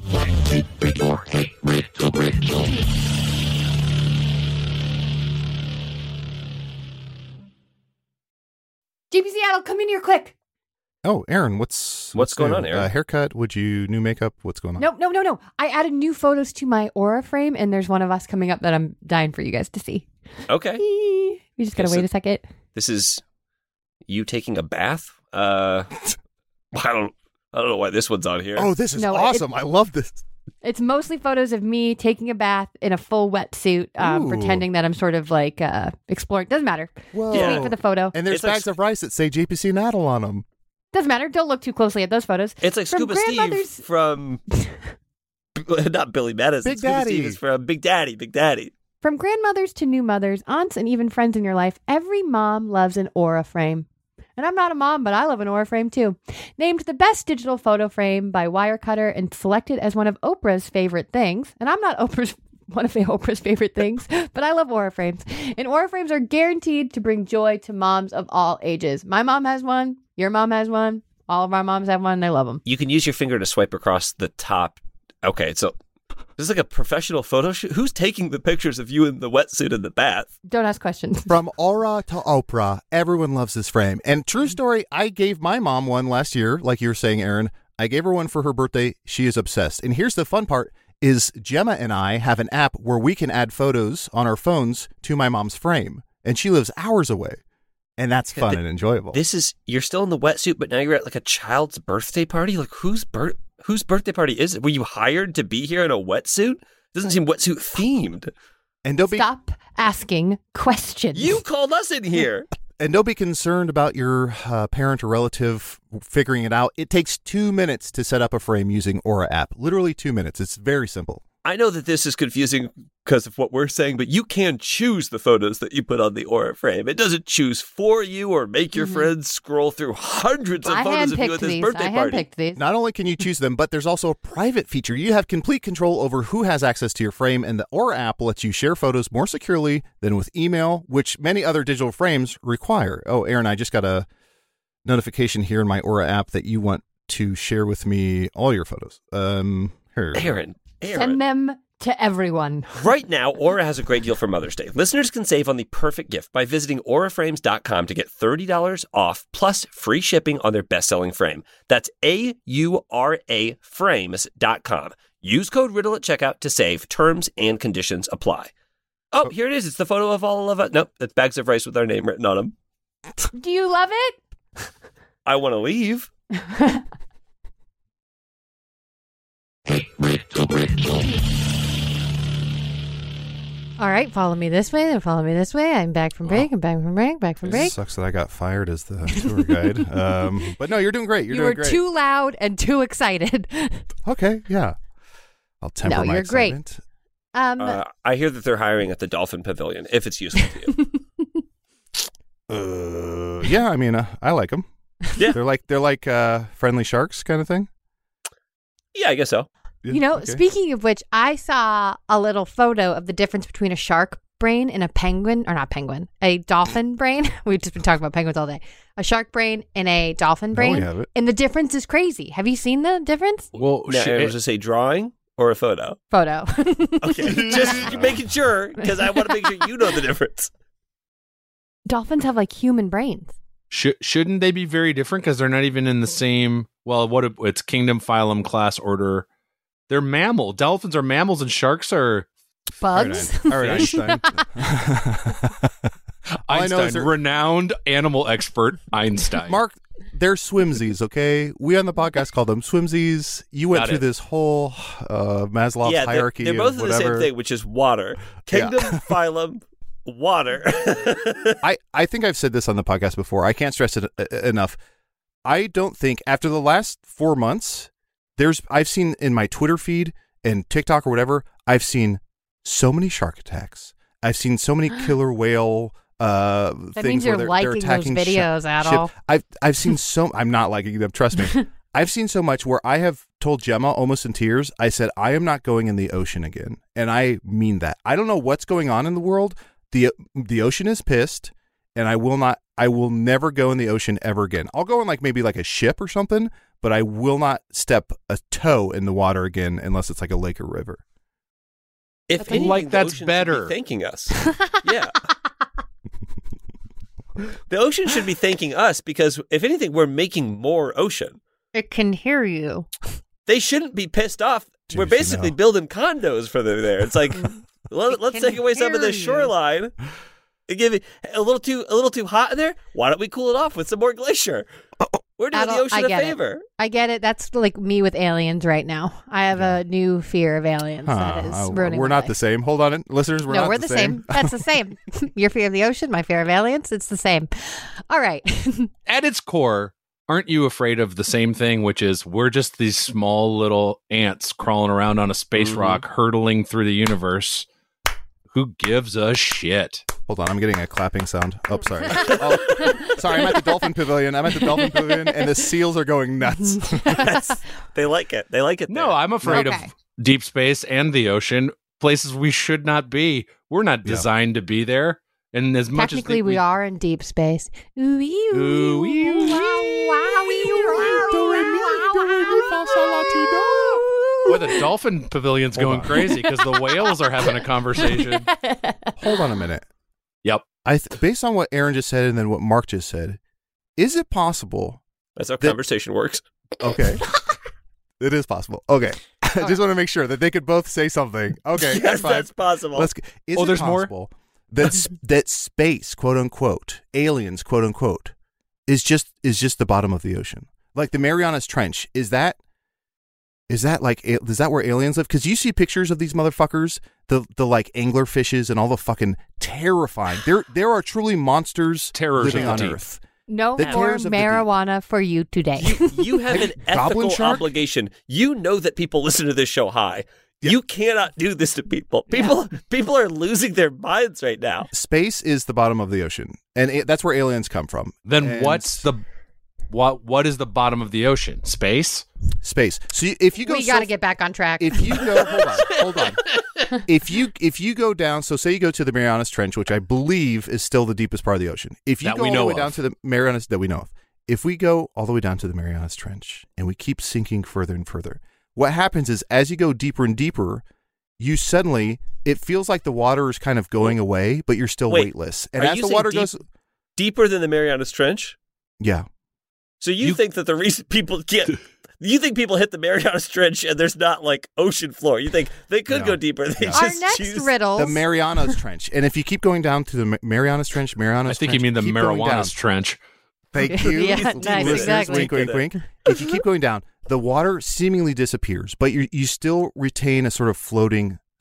J P C Adel, come in here quick. Oh, Aaron, what's What's going new? on, Aaron? Uh, haircut? Would you new makeup? What's going on? No, no, no, no. I added new photos to my Aura frame, and there's one of us coming up that I'm dying for you guys to see. Okay. We just gotta Yes, wait it- a second. This is you taking a bath? Uh, I don't. I don't know why this one's on here. Oh, this is No, it- awesome! I love this. It's mostly photos of me taking a bath in a full wetsuit, um, Ooh. pretending that I'm sort of like uh, exploring. Doesn't matter. Whoa! Just wait for the photo. And there's It's like bags of rice that say J P C Natal on them. Doesn't matter. Don't look too closely at those photos. It's like From Scuba Steve grandmother's- from not Billy Madison. Big Scuba Daddy. Steve is from Big Daddy. Big Daddy. From grandmothers to new mothers, aunts, and even friends in your life, every mom loves an Aura frame. And I'm not a mom, but I love an Aura frame too. Named the best digital photo frame by Wirecutter and selected as one of Oprah's favorite things. And I'm not Oprah's one of Oprah's favorite things, but I love Aura frames. And Aura frames are guaranteed to bring joy to moms of all ages. My mom has one. Your mom has one. All of our moms have one. And I love them. You can use your finger to swipe across the top. Okay, so this is like a professional photo shoot. Who's taking the pictures of you in the wetsuit in the bath? Don't ask questions. From Aura to Oprah, everyone loves this frame. And true story, I gave my mom one last year, like you were saying, Aaron. I gave her one for her birthday. She is obsessed. And here's the fun part, is Gemma and I have an app where we can add photos on our phones to my mom's frame. And she lives hours away. And that's fun Th- and enjoyable. This is you're still in the wetsuit, but now you're at like a child's birthday party. Like whose birth whose birthday party is it? Were you hired to be here in a wetsuit? Doesn't seem wetsuit themed. And don't be Stop asking questions. You called us in here. and don't be concerned about your uh, parent or relative figuring it out. It takes two minutes to set up a frame using Aura app. Literally two minutes. It's very simple. I know that this is confusing because of what we're saying, but you can choose the photos that you put on the Aura frame. It doesn't choose for you or make your Mhm. friends scroll through hundreds of I photos of you handpicked at this these. birthday I party. handpicked these. Not only can you choose them, but there's also a private feature. You have complete control over who has access to your frame, and the Aura app lets you share photos more securely than with email, which many other digital frames require. Oh, Aaron, I just got a notification here in my Aura app that you want to share with me all your photos. Um, here. Aaron, Aaron. Send them to everyone. Right now, Aura has a great deal for Mother's Day. Listeners can save on the perfect gift by visiting aura frames dot com to get thirty dollars off plus free shipping on their best-selling frame. That's A U R A frames dot com. Use code RIDDLE at checkout to save. Terms and conditions apply. Oh, here it is. It's the photo of all of us. Nope, that's bags of rice with our name written on them. Do you love it? I want to leave. All right, follow me this way, then follow me this way. I'm back from break. I'm back from break. Back from It break. sucks that I got fired as the tour guide. Um, but no, you're doing great. You're you doing were great. too loud and too excited. Okay, yeah. I'll temper No, my you're great. excitement. Um, Uh, I hear that they're hiring at the Dolphin Pavilion, if it's useful to you. Uh, yeah, I mean, uh, I like them. Yeah. They're like they're like uh, friendly sharks kind of thing. Yeah, I guess so. Yeah, you know, okay. speaking of which, I saw a little photo of the difference between a shark brain and a penguin, or not penguin, a dolphin brain. We've just been talking about penguins all day. A shark brain and a dolphin No, brain. we have it. And the difference is crazy. Have you seen the difference? Well, Now, sh- was this a drawing or a photo? Photo. Okay, just making sure, because I want to make sure you know the difference. Dolphins have like human brains. sh- shouldn't they be very different because they're not even in the same? Well, what it- it's kingdom, phylum, class, order. They're mammal. Dolphins are mammals, and sharks are Bugs. All right, Einstein. All I know Einstein, is they're- renowned animal expert Einstein. Mark, they're swimsies, okay? We on the podcast call them swimsies. You went Got through it. this whole uh, Maslow's yeah, they're, hierarchy. they're both of in the whatever. same thing, which is water. Yeah. Kingdom, phylum, water. I, I think I've said this on the podcast before. I can't stress it uh, enough. I don't think after the last four months, there's I've seen in my Twitter feed and TikTok or whatever, I've seen so many shark attacks. I've seen so many killer whale uh, That things means where you're they're, liking they're those attacking videos, shi- Adol. ship. I've I've seen so I'm not liking them. Trust me. I've seen so much where I have told Gemma almost in tears. I said I am not going in the ocean again, and I mean that. I don't know what's going on in the world. the The ocean is pissed, and I will not. I will never go in the ocean ever again. I'll go in like maybe like a ship or something, but I will not step a toe in the water again unless it's like a lake or river. If feel like anything, the that's ocean should better. be thanking us. Yeah. The ocean should be thanking us because, if anything, we're making more ocean. It can hear you. They shouldn't be pissed off. we're Juicy basically now. building condos for them there. It's like, let, let's can take away some of hear the you. shoreline. And give it a little too a little too hot in there. Why don't we cool it off with some more glacier? We're doing Adol, the ocean I a get it. favor. I get it. That's like me with aliens right now. I have a new fear of aliens that is Huh, uh, ruining we're my not life. the same. Hold on, listeners. We're no, not we're the, the same. That's the same. Your fear of the ocean, my fear of aliens. It's the same. All right. At its core, aren't you afraid of the same thing, which is we're just these small little ants crawling around on a space Mhm. rock, hurtling through the universe? Who gives a shit? Hold on, I'm getting a clapping sound. Oh, sorry. Oh, sorry, I'm at the Dolphin Pavilion. I'm at the Dolphin Pavilion, and the seals are going nuts. They like it. They like it. No, there. I'm afraid Okay. of deep space and the ocean, places we should not be. We're not Yeah. designed to be there. And as much as Technically, they- we are in deep space. Ooh, ee, ooh, Ooh, ee, wow, ooh, wow, ee, wow, wow, Boy, the dolphin pavilion's Hold going on. crazy because the whales are having a conversation. Hold on a minute. Yep. I th- based on what Aaron just said and then what Mark just said, is it possible? That's how the- conversation works. Okay, it is possible. Okay, I just want to make sure that they could both say something. Okay, Yes, that's fine. that's possible. Let's. g- Is Oh, it there's more? possible that s- that space, quote unquote, aliens, quote unquote, is just is just the bottom of the ocean, like the Marianas Trench? Is that is that like a- is that where aliens live? Because you see pictures of these motherfuckers, the the like angler fishes and all the fucking terrifying. There there are truly monsters Terrors living of the on deep. Earth. No The more terrors of the deep. marijuana for you today. You, you have an Goblin ethical shark? obligation. You know that people listen to this show high. Yeah. You cannot do this to people. People people are losing their minds right now. Space is the bottom of the ocean, and it, that's where aliens come from. Then And what's the what? What is the bottom of the ocean? Space? space? So you, if you go, we got to so- get back on track. If you go, hold on, hold on. If you if you go down, so say you go to the Marianas Trench, which I believe is still the deepest part of the ocean. If you That go we all the know way of. down to the Marianas that we know of, if we go all the way down to the Marianas Trench and we keep sinking further and further, what happens is as you go deeper and deeper, you suddenly it feels like the water is kind of going away, but you're still Wait, weightless. And are as you the saying water deep- goes, Deeper than the Marianas Trench. yeah, So you, You- think that the reason people get you think people hit the Marianas Trench and there's not like ocean floor? You think they could No. go deeper? They No. Our just next choose. riddles. the Marianas Trench. And if you keep going down to the Ma- Marianas Trench, Marianas I think Trench, you mean the keep going down. marijuana's trench. Thank you. Yeah, Listeners, nice, exactly. Wink, wink, wink. If you keep going down, the water seemingly disappears, but you you still retain a sort of floating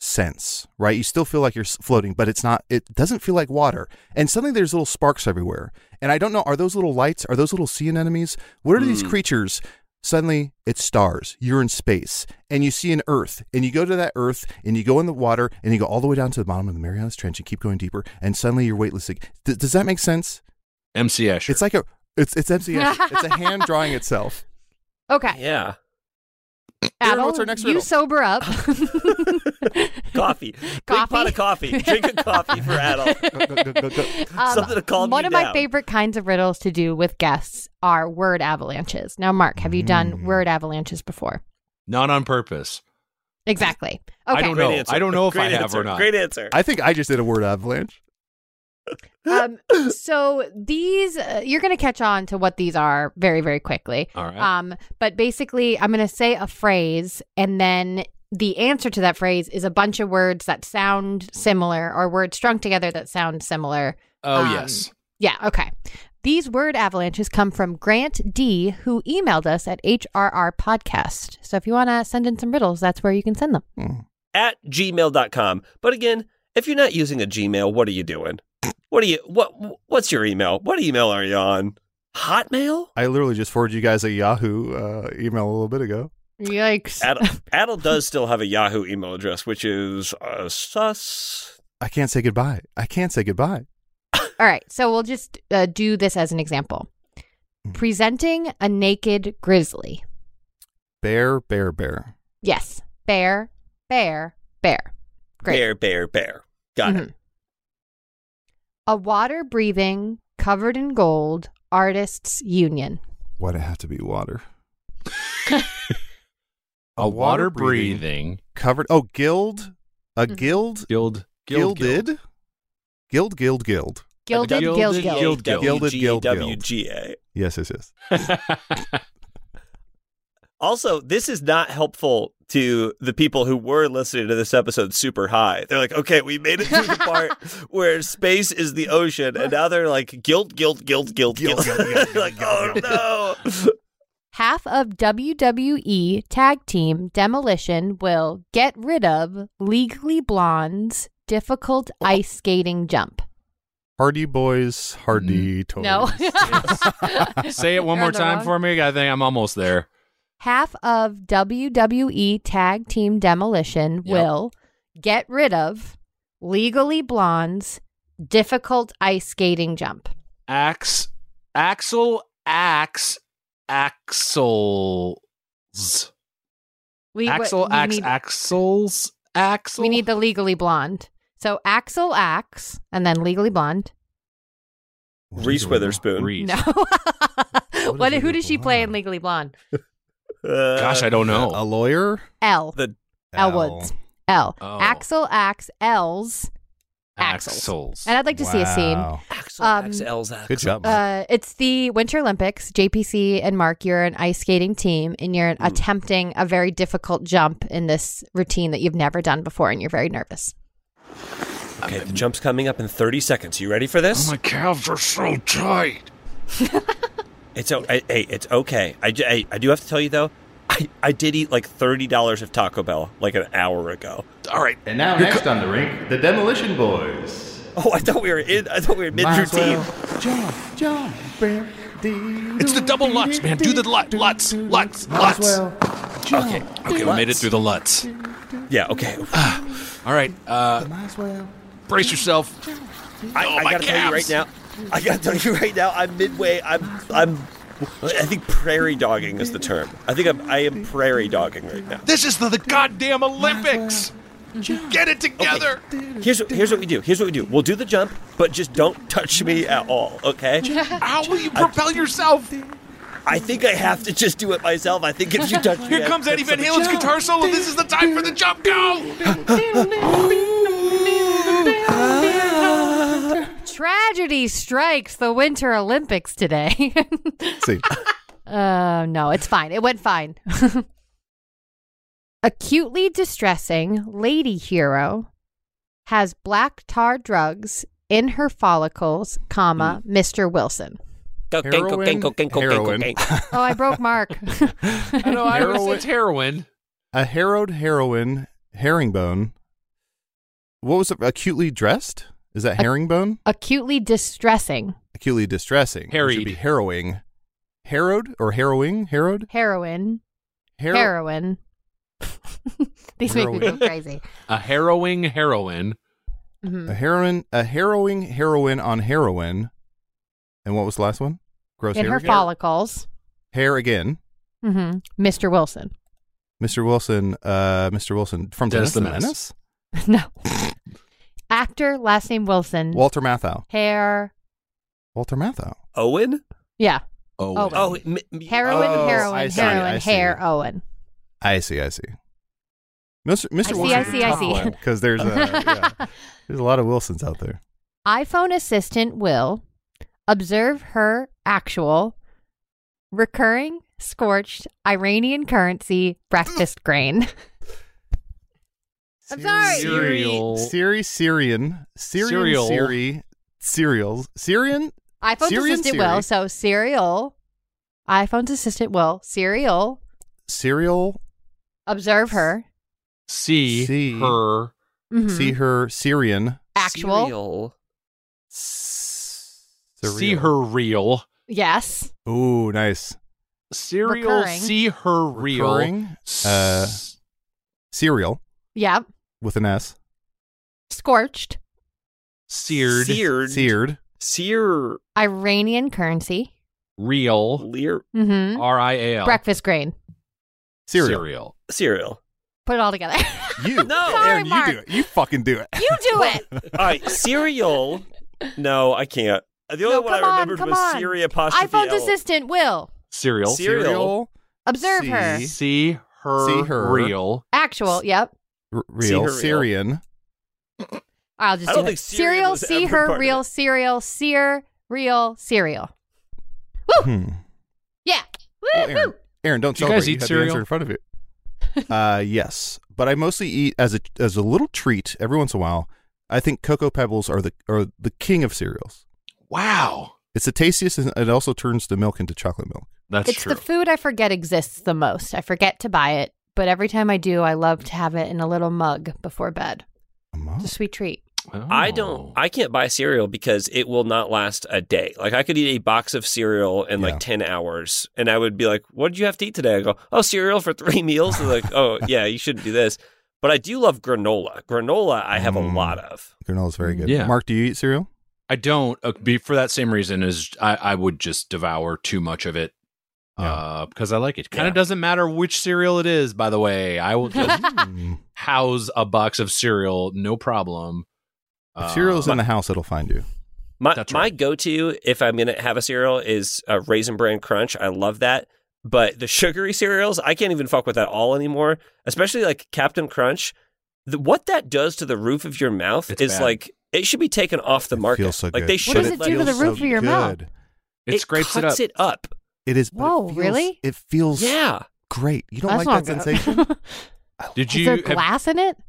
sense, right? You still feel like you're s- floating, but it's not, it doesn't feel like water. And suddenly there's little sparks everywhere. And I don't know, are those little lights? Are those little sea anemones? What are these creatures? Suddenly it's stars. You're in space and you see an Earth and you go to that Earth and you go in the water and you go all the way down to the bottom of the Marianas Trench and keep going deeper. And suddenly you're weightless. D- does that make sense? M C Escher. It's like a, it's, it's M C Escher. It's a hand drawing itself. Okay. Yeah. Aaron, Adel, what's our next you riddle? sober up. Coffee. Big Coffee? pot of coffee. Drink a coffee for Adel. Go, go, go, go, go. Um, Something to calm One you of my down. favorite kinds of riddles to do with guests are word avalanches. Now, Mark, have you done Mm. word avalanches before? Not on purpose. Exactly. Okay. I don't Great know. answer. I don't know if Great I have answer. or not. Great answer. I think I just did a word avalanche. Um, so these, uh, you're going to catch on to what these are very, very quickly. All right. Um, but basically, I'm going to say a phrase, and then the answer to that phrase is a bunch of words that sound similar, or words strung together that sound similar. oh, um, yes. Yeah, okay. These word avalanches come from Grant D, who emailed us at H R R Podcast. So if you want to send in some riddles, that's where you can send them. At gmail dot com. But again, if you're not using a Gmail, what are you doing? What are you, what, what's your email? What email are you on? Hotmail? I literally just forwarded you guys a Yahoo uh, email a little bit ago. Yikes. Adel, Adel does still have a Yahoo email address, which is uh, sus. I can't say goodbye. I can't say goodbye. All right, so we'll just uh, do this as an example. Presenting a naked grizzly. Bear, bear, bear. Yes, bear, bear, bear. Great. Bear, bear, bear. Got it. Mhm. A water-breathing, covered in gold, artists' union. Why'd it have to be water? A water breathing Covered. Oh, guild. A Mhm. guild. guild, guild, Gilded. Guild, guild, guild. Gilded, Gilded, gild, gild. gild. Gilded, guild, guild. W G A. Yes, yes, yes. guild. Also, this is not helpful to the people who were listening to this episode super high. They're like, okay, we made it to the part where space is the ocean, and now they're like, guilt, guilt, guilt, guilt, guilt. Guilt, guilt, guilt, like, oh no. Half of W W E Tag Team Demolition will get rid of Legally Blonde's difficult ice skating jump. Hardy Boys, Hardy Toys. No. Say it one You're more on the time wrong- for me. I think I'm almost there. Half of W W E Tag Team Demolition Yep. will get rid of Legally Blonde's difficult ice skating jump. Axe, Axel, Axe, Axels. We, Axel, we Axe, need, Axels, Axel. we need the Legally Blonde. So Axel Axe and then Legally Blonde. Reese Witherspoon. Reese. No. What what? is Who Legally does she play in Blonde? Legally Blonde? Uh, Gosh, I don't know. A lawyer. L. The L Woods. L. Oh. Axel Axe L's. Axels. Axels. And I'd like to see a scene. Wow. Axel, Um, X L's Axel. Good job. Uh, it's the Winter Olympics. J P C and Mark, you're an ice skating team, and you're Mm. attempting a very difficult jump in this routine that you've never done before, and you're very nervous. Okay, the jump's coming up in thirty seconds. You ready for this? Oh, my calves are so tight. It's o- I, hey, it's okay. I, j- I, I do have to tell you though, I, I did eat like thirty dollars of Taco Bell like an hour ago. All right. And now next on the rink, the Demolition Boys. Oh, I thought we were in. I thought we were mid routine. Jump, jump, bear, dee, It's the double Lutz, man. Do the Lutz, Lutz, Lutz, Lutz. Okay, Okay, we made it through the Lutz. yeah. Okay. All right. Uh, brace yourself. I, Oh, I my gotta tell you right calves. now. I gotta tell you right now. I'm midway. I'm. I'm. I think prairie dogging is the term. I think I'm. I am prairie dogging right now. This is the, the goddamn Olympics. Get it together. Here's what, here's what we do. Here's what we do. We'll do the jump, but just don't touch me at all. Okay? How will you propel yourself? I think I have to just do it myself. I think if you touch me, Here I- comes Eddie Van Halen's guitar solo. This is the time for the jump. Go. Tragedy strikes the Winter Olympics today. See, Uh, no, it's fine. It went fine. Acutely distressing lady hero has black tar drugs in her follicles, comma, Mister Wilson. Go, gang, go, gang, go, gang, go, gang, go, Heroin. gang. Oh, I broke Mark. I know. I Heroin. was it's heroin. a harrowed heroine, herringbone, what was it? Acutely dressed? Is that herringbone? Acutely distressing. Acutely distressing. It Harried. should be harrowing. Harrowed or harrowing? Harrowed? Heroin. Harrow- Heroin. These make me go Heroin. crazy. A harrowing heroine. Mhm. A heroin, a harrowing heroin on heroin. And what was the last one? Gross In hair her again? follicles. Hair again. hmm Mister Wilson. Mister Wilson, uh, Mister Wilson from Dennis Dennis the the Menace. Menace. No. Actor, last name Wilson. Walter Matthau. Hair. Walter Matthau. Owen? Yeah. Oh, Oh. Oh, m- m- Heroin, Oh, heroin, I see, heroin, I see. hair, Owen. I see, I see. Mister Mister I see, Wilson. I see, I see. Because there's, a, yeah, there's a lot of Wilsons out there. iPhone assistant will observe her actual recurring scorched Iranian currency breakfast grain. I'm sorry. Cereal. Siri, Syrian, Syrian, Cereal. Siri, cereals, Syrian. iPhone's Syrian assistant Siri. will, so cereal. iPhone's assistant will, cereal, Cereal. observe her. See, See. her. Mhm. See her Syrian. Actual. Cereal. S- See surreal. her real. Yes. Ooh, nice. Cereal. Recurring. See her real. Recurring. Uh, S- Cereal Yep. with an S. Scorched seared. Seared. Seared. Sear. Iranian currency. Real. Lear. Mm-hmm. R I A L. Breakfast grain. Cereal. Cereal. Cereal. Put it all together. You. No. Sorry, Aaron, you Mark. do it. You fucking do it. You do it. All right, cereal. No, I can't. The only No, one come I on, remembered come was on. Siri apostrophe iPhone's L. assistant will Cereal. Cereal. observe See. her. See her, See her. real. Actual. Yep. R- See real. her real. Syrian. I'll just I do don't it. think Syrian Cereal. was See ever her. part of Real. it. Cereal. Sear. Real. Cereal. Hmm. Yeah. Well, Woo Aaron, hoo. Aaron, don't Do you celebrate. guys eat have the cereal? answer in front of you. Uh, yes, but I mostly eat as a as a little treat every once in a while. I think Cocoa Pebbles are the are the king of cereals. Wow. It's the tastiest, and it also turns the milk into chocolate milk. That's It's true. the food I forget exists the most. I forget to buy it, but every time I do, I love to have it in a little mug before bed. It's a sweet treat. I don't. I can't buy cereal because it will not last a day. Like I could eat a box of cereal in Yeah. like ten hours, and I would be like, "What did you have to eat today?" I go, "Oh, cereal for three meals." They're like, "Oh, yeah, you shouldn't do this." But I do love granola. Granola, I have Mm. a lot of. Granola's very good. Yeah. Mark, do you eat cereal? I don't. Uh, be, for that same reason, is I, I would just devour too much of it. Yeah. Uh, because I like it. Kind Yeah. of doesn't matter which cereal it is, by the way. I will just Mm. house a box of cereal, no problem. If cereal's Uh, in the house, it'll find you. My That's my right. go-to if I'm gonna have a cereal is a Raisin Bran Crunch. I love that. But the sugary cereals, I can't even fuck with that all anymore. Especially like Captain Crunch. The, what that does to the roof of your mouth It's is bad. like it should be taken off the It market. feels so like good. they What should does have it let do to the it- roof of your mouth? Good. It, scrapes it up. cuts it up. It is. but Whoa, it feels, really? It feels Yeah. great. You don't That's like that not good. sensation? Did Is you there have, glass in it?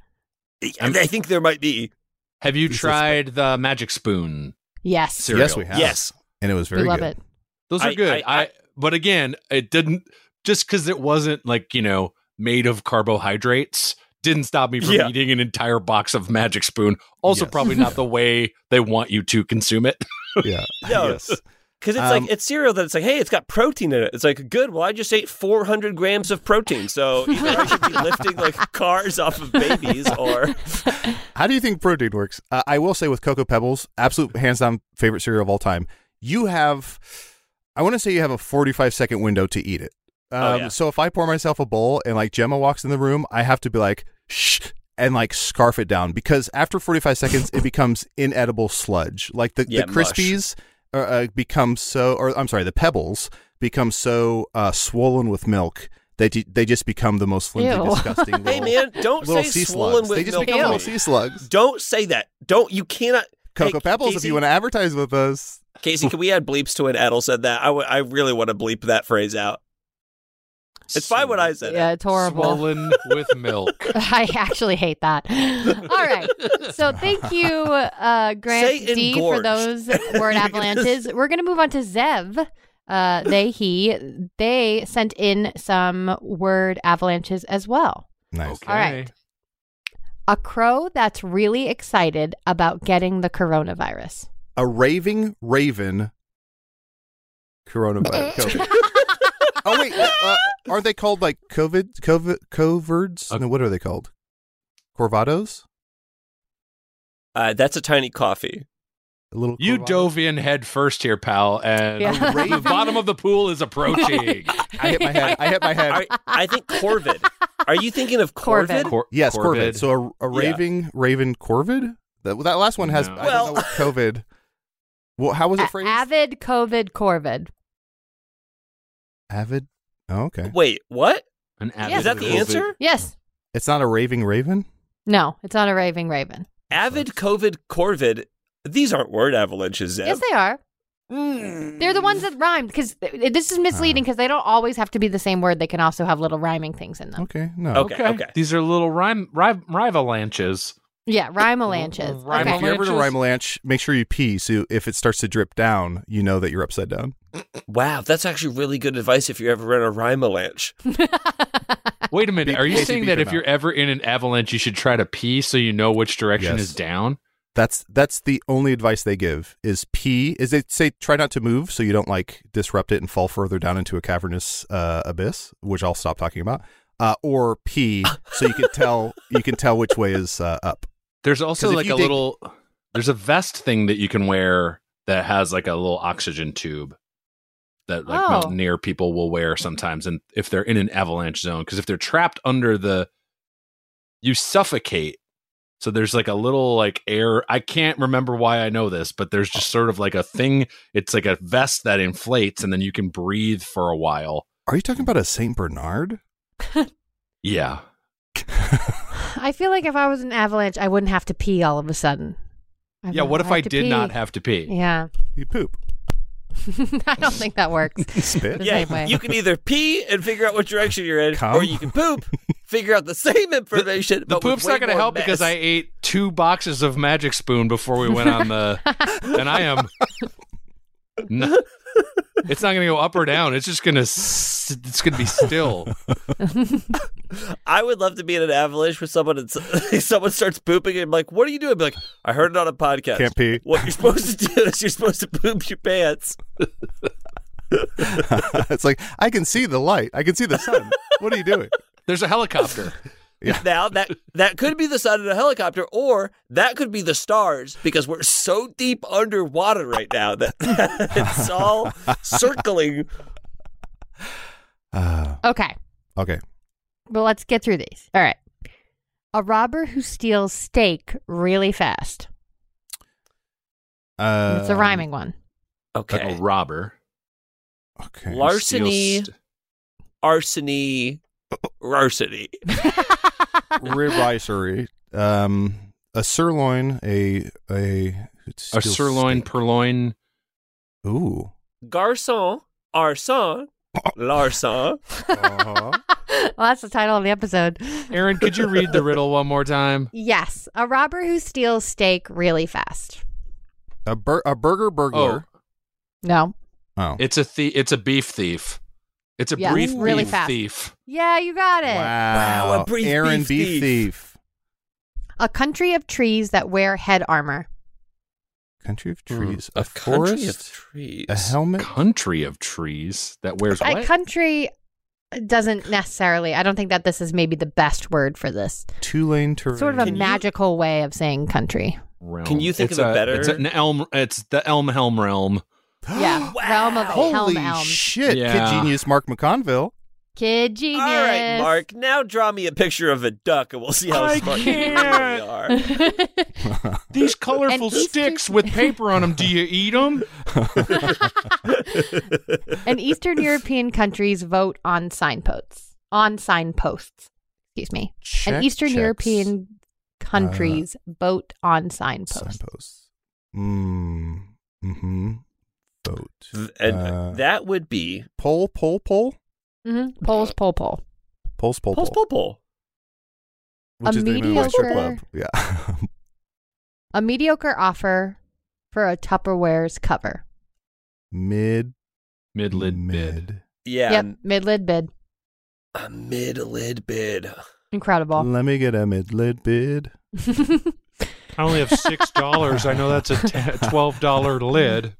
I I think there might be. have you Piece of tried the Magic Spoon Yes. cereal? Yes, we have. Yes. And it was very we love good. it. Those are I- good. I- I, but again, it didn't just because it wasn't like, you know, made of carbohydrates didn't stop me from Yeah. eating an entire box of Magic Spoon. Also, Yes. probably not the way they want you to consume it. Yeah. No. Yes. Because it's Um, like it's cereal that it's like, hey, it's got protein in it. It's like, good. Well, I just ate four hundred grams of protein, so either I should be lifting like cars off of babies, or How do you think protein works? Uh, I will say with Cocoa Pebbles, absolute hands down favorite cereal of all time. You have, I want to say you have a forty-five second window to eat it. Um, Oh, yeah. So if I pour myself a bowl and like Gemma walks in the room, I have to be like, shh, and like scarf it down because after forty-five seconds, it becomes inedible sludge. Like the, Yeah, the mush. Crispies uh, uh, become so, or I'm sorry, the Pebbles become so uh, swollen with milk. They, ju- they just become the most flimsy, Ew. disgusting little, hey, man, don't little say sea swollen slugs. with They just milk. become Ew. little sea slugs. Don't say that. Don't. You cannot. Cocoa Hey, Pebbles, if Casey, you want to advertise with us. Casey, can we add bleeps to when Adel said that? I, w- I really want to bleep that phrase out. It's fine when I said Yeah, it. it's horrible. Swollen with milk. I actually hate that. All right. So thank you, uh, Grant Say D, engorged. for those word avalanches. We're going to move on to Zev. Uh, they, he, they sent in some word avalanches as well. Nice. Okay. All right. A crow that's really excited about getting the coronavirus. A raving raven. Coronavirus. COVID. Oh wait, uh, aren't they called like COVID? COVID? Coverds? Uh, no, what are they called? Corvados? Uh, that's a tiny coffee. A little. You Corvado? dove in head first here, pal, and Yeah. the bottom of the pool is approaching. I hit my head. I hit my head. I, I think corvid. Are you thinking of corvid? Corvid. Cor- Yes, corvid. corvid. So a, a Yeah. raving raven corvid. That, that last one has. No. I Well- don't know what COVID. Well, how was it A- phrased? avid COVID corvid. Avid. Oh, okay. Wait, what? An Yes. Is that the avid- answer? Yes. It's not a raving raven. No, it's not a raving raven. Avid, COVID, corvid. These aren't word avalanches, Zeb. Yes, they are. Mm. They're the ones that rhyme because this is misleading because they don't always have to be the same word. They can also have little rhyming things in them. Okay. No. Okay. Okay. These are little rhyme riv- rivalanches. Yeah, rhyme-a-lanches. Rhyme- Okay. If you ever to Rhymalanches? rhyme lanch, make sure you pee. So if it starts to drip down, you know that you're upside down. Wow, that's actually really good advice if you ever run a rhyme-a-lanch. Wait a minute. Beep- Are you Casey, saying beep that him if you're ever in an avalanche, you should try to pee so you know which direction Yes. is down? That's that's the only advice they give is pee. Is they say try not to move so you don't like disrupt it and fall further down into a cavernous uh, abyss, which I'll stop talking about. Uh, or pee so you can tell you can tell which way is uh, up. There's also 'Cause if like you a dig- little. There's a vest thing that you can wear that has like a little oxygen tube that like Oh. mountaineer people will wear sometimes, and if they're in an avalanche zone, because if they're trapped under the, you suffocate. So there's like a little like air. I can't remember why I know this, but there's just sort of like a thing. It's like a vest that inflates, and then you can breathe for a while. Are you talking about a Saint Bernard? Yeah. I feel like if I was an avalanche, I wouldn't have to pee all of a sudden. I Yeah. would What if have I to did pee. not have to pee? Yeah. You poop. I don't think that works. Spit. The Yeah, same way. you can either pee and figure out what direction you're in, Cum? or you can poop, figure out the same information. The but with poop's way not going to more help mess. because I ate two boxes of Magic Spoon before we went on the, and I am. No, it's not going to go up or down. It's just going to. It's going to be still. I would love to be in an avalanche with someone and s- someone starts pooping and I'm like, what are you doing? Be like, I heard it on a podcast. Can't pee. What you're supposed to do is you're supposed to poop your pants. It's like I can see the light. I can see the sun. What are you doing? There's a helicopter. Now that that could be the sun in a helicopter, or that could be the stars because we're so deep underwater right now that it's all circling. Uh, Okay. okay. Well, let's get through these. All right. A robber who steals steak really fast. Uh, It's a rhyming one. Okay, Like a robber. Okay. larceny, Steals st- arsony, larceny. Ribeye. Um, a sirloin. A a a steals sirloin, steak. purloin. Ooh. Garçon, arson, larson. Uh-huh. Well, that's the title of the episode. Aaron, could you read the riddle one more time? Yes. A robber who steals steak really fast. A bur- a burger burglar. No. Oh. It's a thief. It's a beef thief. It's a Yeah, brief really beef fast. thief. Yeah, you got it. Wow. Wow, a brief Aaron beef beef thief. thief. A country of trees that wear head armor. Country of trees. A A, country forest. of trees. A helmet. Country of trees that wears A what? country doesn't necessarily, I don't think that this is maybe the best word for this. Two lane terrain. Sort of a Can you- magical way of saying country. Realm. Can you think It's of a better- It's an elm. It's the elm helm realm. Yeah. Realm of Holy Helm Elm. shit! Yeah. Kid genius Mark McConville. Kid genius. All right, Mark. Now draw me a picture of a duck, and we'll see how I smart you really can't. are. These colorful And Easter- sticks with paper on them. Do you eat them? And Eastern European countries vote on signposts. On signposts. Excuse me. Check and Eastern checks. European countries vote on signposts. Signposts. Mm. Mm-hmm. Vote. And Uh, that would be Poll, poll, poll. Mm-hmm. Polls, poll, poll. Polls, poll, Pulse poll. Pole. Which A is the name of my strip mediocre- club. Yeah. A mediocre offer for a Tupperware's cover. Mid. Mid lid bid. Mid. Yeah, Yep, mid-lid bid. a mid lid bid. Incredible. Let me get a mid-lid bid. I only have six dollars. I know that's a t- twelve dollar lid.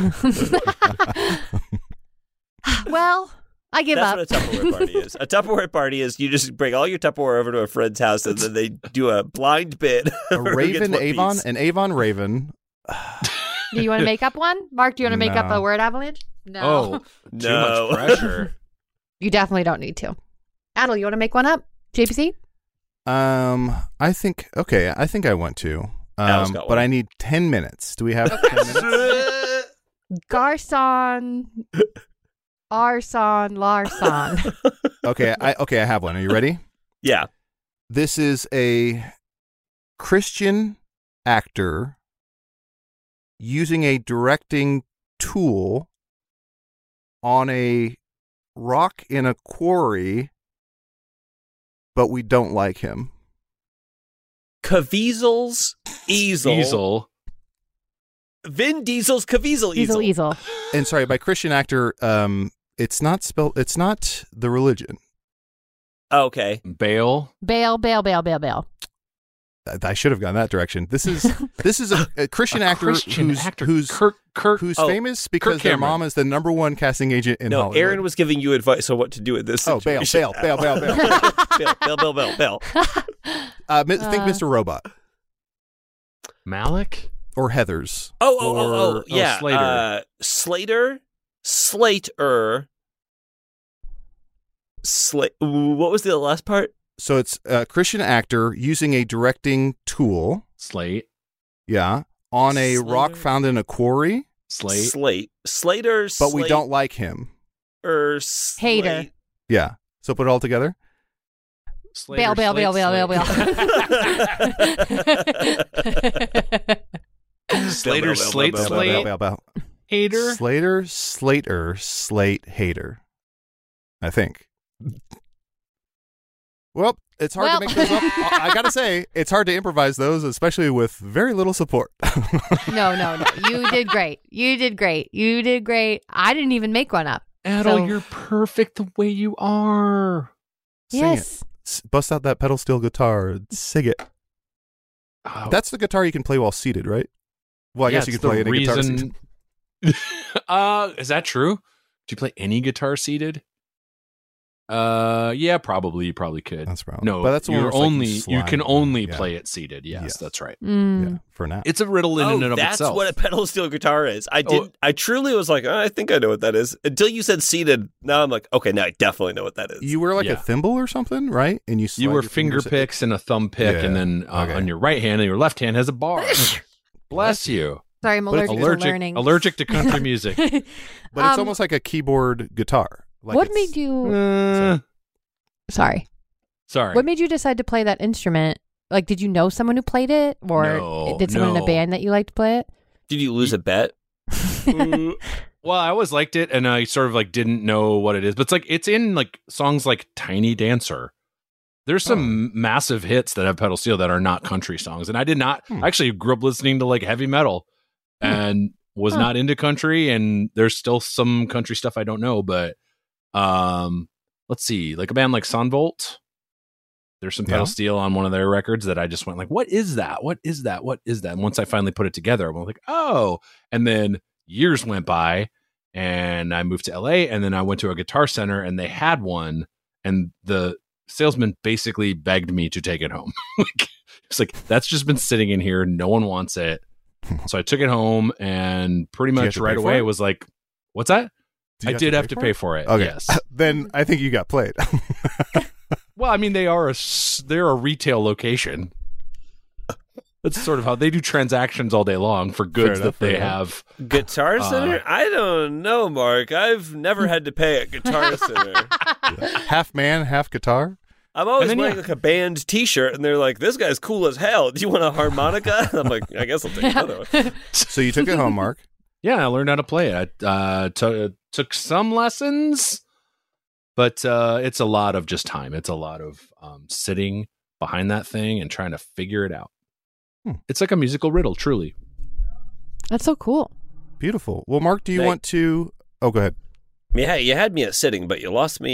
Well, I give That's up. what a Tupperware party is. A Tupperware party is you just bring all your Tupperware over to a friend's house and then they do a blind bid. A Raven Avon, piece. an Avon Raven. Do you want to make up one? Mark, do you want to make up No. a word avalanche? No. Oh, too No. much pressure. You definitely don't need to. Adel, you want to make one up? J P C? Um, I think, okay, I think I want to. Al's Um, got but one. I need ten minutes. Do we have ten minutes? Garson, Arson, Larson. Okay, I okay, I have one. Are you ready? Yeah. This is a Christian actor using a directing tool on a rock in a quarry, but we don't like him. Caviezel's easel. Easel. Vin Diesel's Caviezel Easel, easel. easel. And sorry, by Christian actor, um, it's not spelled. It's not the religion. Okay. Bale. Bail, bail, bail, bail, bail. I- I should have gone that direction. This is this is a, a Christian A actor Christian who's actor. who's Kirk. Kirk. who's Oh, famous because Kirk their Cameron. mom is the number one casting agent in No, Hollywood. Aaron was giving you advice on what to do in this Oh, bail, situation. bail, bail, bail, bail. bail, bail, bail, bail, bail. Uh, mi- think Uh. Mister Robot Malik. or Heathers. Oh, oh, oh, Or- oh, oh, yeah. Slater. Uh, Slater. Slater. Slate. What was the last part? So it's a Christian actor using a directing tool, Slate. yeah, on a Slater? rock found in a quarry, Slate. Slate. Slater. but we don't like him. Or Hater. Slate. Yeah. So put it all together. Bail, Slater, bail, bail, Slate, bail, bail, Slate. Slater, Slate, Bail, bail, Bail, bail, Slate. bail, bail. Hater. Slater, Slater, Slate, Hater. I think. Well, it's hard Well- to make those up. I I gotta say, it's hard to improvise those, especially with very little support. No, no, no. You did great. You did great. You did great. I didn't even make one up. Adel, So- you're perfect the way you are. Sing Yes. it. S- Bust out that pedal steel guitar and sing it. Oh, That's the guitar you can play while seated, right? Well, I yeah, guess you it's could play the any guitar reason- seated. uh, is that true? Do you play any guitar seated? Uh, yeah, probably. You probably could. That's probably No, but that's the one you're where it's like only you you can slide. only Yeah. play it seated. Yes, Yes. that's right. Mm. Yeah, for now. It's a riddle in Oh, and of that's itself. what a pedal steel guitar is. I did. Oh. I truly was like, oh, I think I know what that is. Until you said seated. Now I'm like, okay, now I definitely know what that is. You wear like Yeah. a thimble or something, right? And you You slide wear your finger fingers- picks and a thumb pick, Yeah, and then uh, okay. on your right hand and your left hand has a bar. Bless you. Sorry, I'm But it's allergic, Allergic, to learning. allergic to country music. But it's Um, almost like a keyboard guitar. Like what it's- made you? Uh, Sorry. sorry. What made you decide to play that instrument? Like, did you know someone who played it, or No, did someone in no. a band that you liked to play it? Did you lose a bet? Uh, well, I always liked it, and I sort of like didn't know what it is. But it's like it's in like songs like "Tiny Dancer." There's some massive hits that have pedal steel that are not country songs, and I did not. Hmm. I actually grew up listening to like heavy metal, and was Huh. not into country. And there's still some country stuff I don't know, but um, let's see, like a band like Sunvolt. There's some pedal Yeah. steel on one of their records that I just went like, what is that? What is that? What is that? And once I finally put it together, I was like, oh. And then years went by and I moved to L A, and then I went to a Guitar Center and they had one, and the salesman basically begged me to take it home. Like, it's like, that's just been sitting in here. No one wants it. So I took it home, and pretty Did you have much to right pay for away it? was like, what's that? Do you I did have to pay for it. Okay. Yes. Then I think you got played. Well, I mean, they are a s- they're a retail location. That's sort of how they do transactions all day long for goods enough, that they fair enough. have. Guitar Uh, Center? I don't know, Mark. I've never had to pay at Guitar Center. Half man, half guitar. I'm always And then, wearing yeah. like a band T-shirt, and they're like, "This guy's cool as hell. Do you want a harmonica?" I'm like, "I guess I'll take another one." So you took it home, Mark. Yeah, I learned how to play it. I uh, t- took some lessons, but uh, it's a lot of just time. It's a lot of um, sitting behind that thing and trying to figure it out. Hmm. It's like a musical riddle, truly. That's so cool. Beautiful. Well, Mark, do you Thank- want to? Oh, go ahead. Yeah, you had me at sitting, but you lost me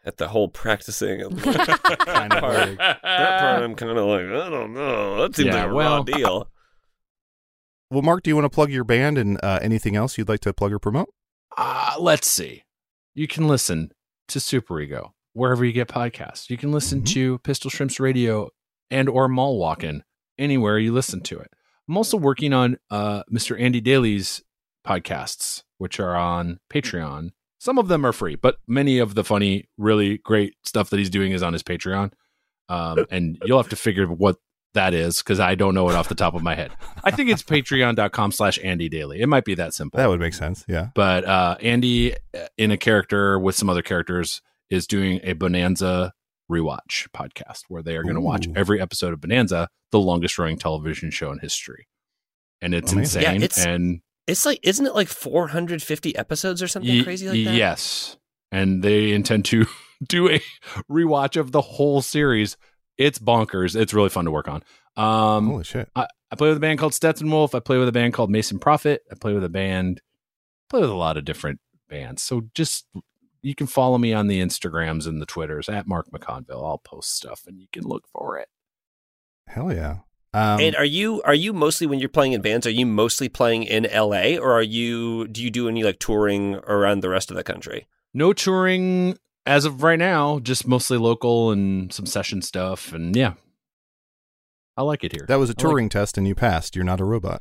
at the whole practicing. Of the kind of part. like, That part I'm kind of like, I don't know. That seems Yeah, like a well, raw deal. well, Mark, do you want to plug your band and uh, anything else you'd like to plug or promote? Uh, let's see. You can listen to Super Ego wherever you get podcasts. You can listen Mhm. to Pistol Shrimps Radio and or Mall Walkin' anywhere you listen to it. I'm also working on uh, Mister Andy Daly's podcasts, which are on Patreon. Some of them are free, but many of the funny, really great stuff that he's doing is on his Patreon. Um, and you'll have to figure what that is because I don't know it off the top of my head. I think it's patreon.com slash Andy Daly. It might be that simple. That would make sense. Yeah. But uh, Andy, uh, in a character with some other characters, is doing a Bonanza rewatch podcast where they are going to watch Ooh. every episode of Bonanza, the longest running television show in history. And it's Amazing. insane. Yeah, it's- and It's like, isn't it like four hundred fifty episodes or something y- crazy like that? Yes. And they intend to do a rewatch of the whole series. It's bonkers. It's really fun to work on. Um, Holy shit. I, I play with a band called Stetson Wolf. I play with a band called Mason Prophet. I play with a band, play with a lot of different bands. So just, you can follow me on the Instagrams and the Twitters at Mark McConville. I'll post stuff and you can look for it. Hell yeah. Um, And are you are you mostly when you're playing in bands? Are you mostly playing in L A, or are you do you do any like touring around the rest of the country? No touring as of right now, just mostly local and some session stuff. And yeah, I like it here. that was a I like- Turing test and you passed. You're not a robot.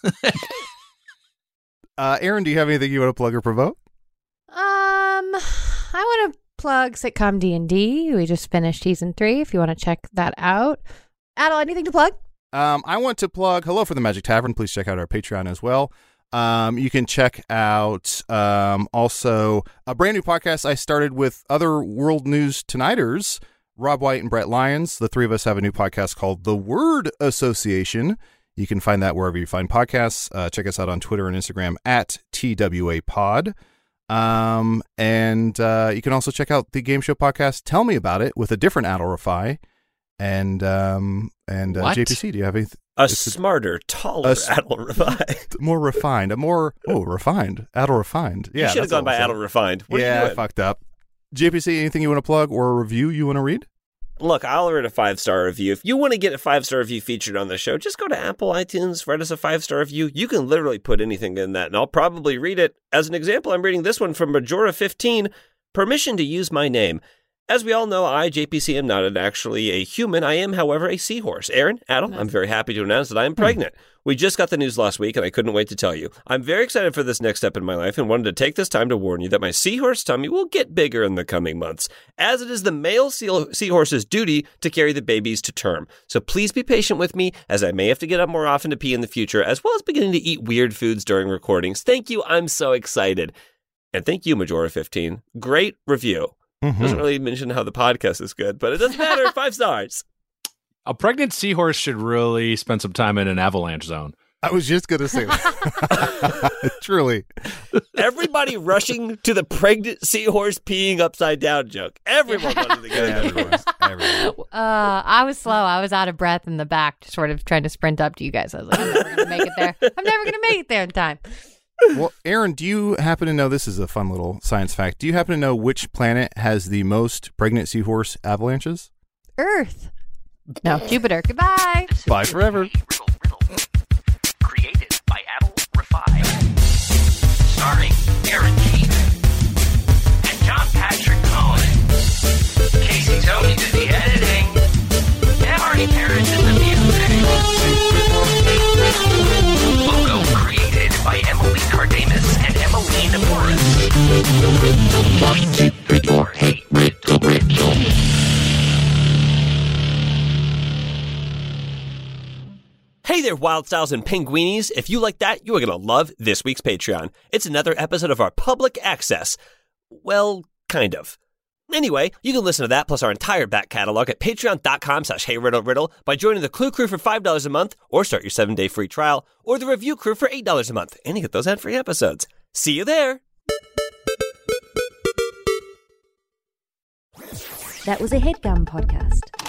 uh, Aaron, do you have anything you want to plug or promote? Um, I want to plug Sitcom D and D. We just finished season three. If you want to check that out, Adel, anything to plug? Um, I want to plug Hello for the Magic Tavern. Please check out our Patreon as well. Um, you can check out um, also a brand new podcast I started with other World News Tonighters, Rob White and Brett Lyons. The three of us have a new podcast called The Word Association. You can find that wherever you find podcasts. Uh, check us out on Twitter and Instagram at T W A Pod. Um, and uh, you can also check out the game show podcast Tell Me About It with a different Adel Rafai. And um, and uh, What? J P C, do you have anything? A It's a- smarter, taller a s- Adel Refined. more refined, a more oh refined, Adel refined. Yeah, you should have that's gone what by I'll say. Adel Refined. What are yeah, you I doing? fucked up. J P C, anything you want to plug or a review you want to read? Look, I'll read a five star review. If you want to get a five star review featured on the show, just go to Apple iTunes, write us a five star review. You can literally put anything in that, and I'll probably read it. As an example, I'm reading this one from Majora fifteen. Permission to use my name. As we all know, I, J P C, am not actually a human. I am, however, a seahorse. Aaron, Adam, I'm very happy to announce that I am pregnant. We just got the news last week, and I couldn't wait to tell you. I'm very excited for this next step in my life and wanted to take this time to warn you that my seahorse tummy will get bigger in the coming months, as it is the male seal- seahorse's duty to carry the babies to term. So please be patient with me, as I may have to get up more often to pee in the future, as well as beginning to eat weird foods during recordings. Thank you. I'm so excited. And thank you, Majora fifteen. Great review. Mm-hmm. Doesn't really mention how the podcast is good, but it doesn't matter. Five stars. A pregnant seahorse should really spend some time in an avalanche zone. I was just gonna say that. Truly, Everybody rushing to the pregnant seahorse peeing upside down joke. Everyone wanted to go there. everyone, everyone. Uh, I was slow. I was out of breath in the back, sort of trying to sprint up to you guys. I was like, I'm never going to make it there. I'm never going to make it there in time. Well, Aaron, do you happen to know? This is a fun little science fact. Do you happen to know which planet has the most pregnant seahorse avalanches? Earth. No, Jupiter. Goodbye. Bye forever. Riddle, riddle. Created by Adel Rafai. Starring Aaron Keith and John Patrick Cohen. Casey Tony did the editing. And Marty Parrish did the music. Logo created by Emily Cardamus and Emmeline Morris. One, two, three, four, hey, riddle, riddle. Hey there, Wild Styles and Pinguinis. If you like that, you are going to love this week's Patreon. It's another episode of our public access. Well, kind of. Anyway, you can listen to that plus our entire back catalog at patreon.com slash heyriddleriddle by joining the Clue Crew for five dollars a month, or start your seven-day free trial, or the Review Crew for eight dollars a month, and you get those ad-free episodes. See you there! That was a HeadGum podcast.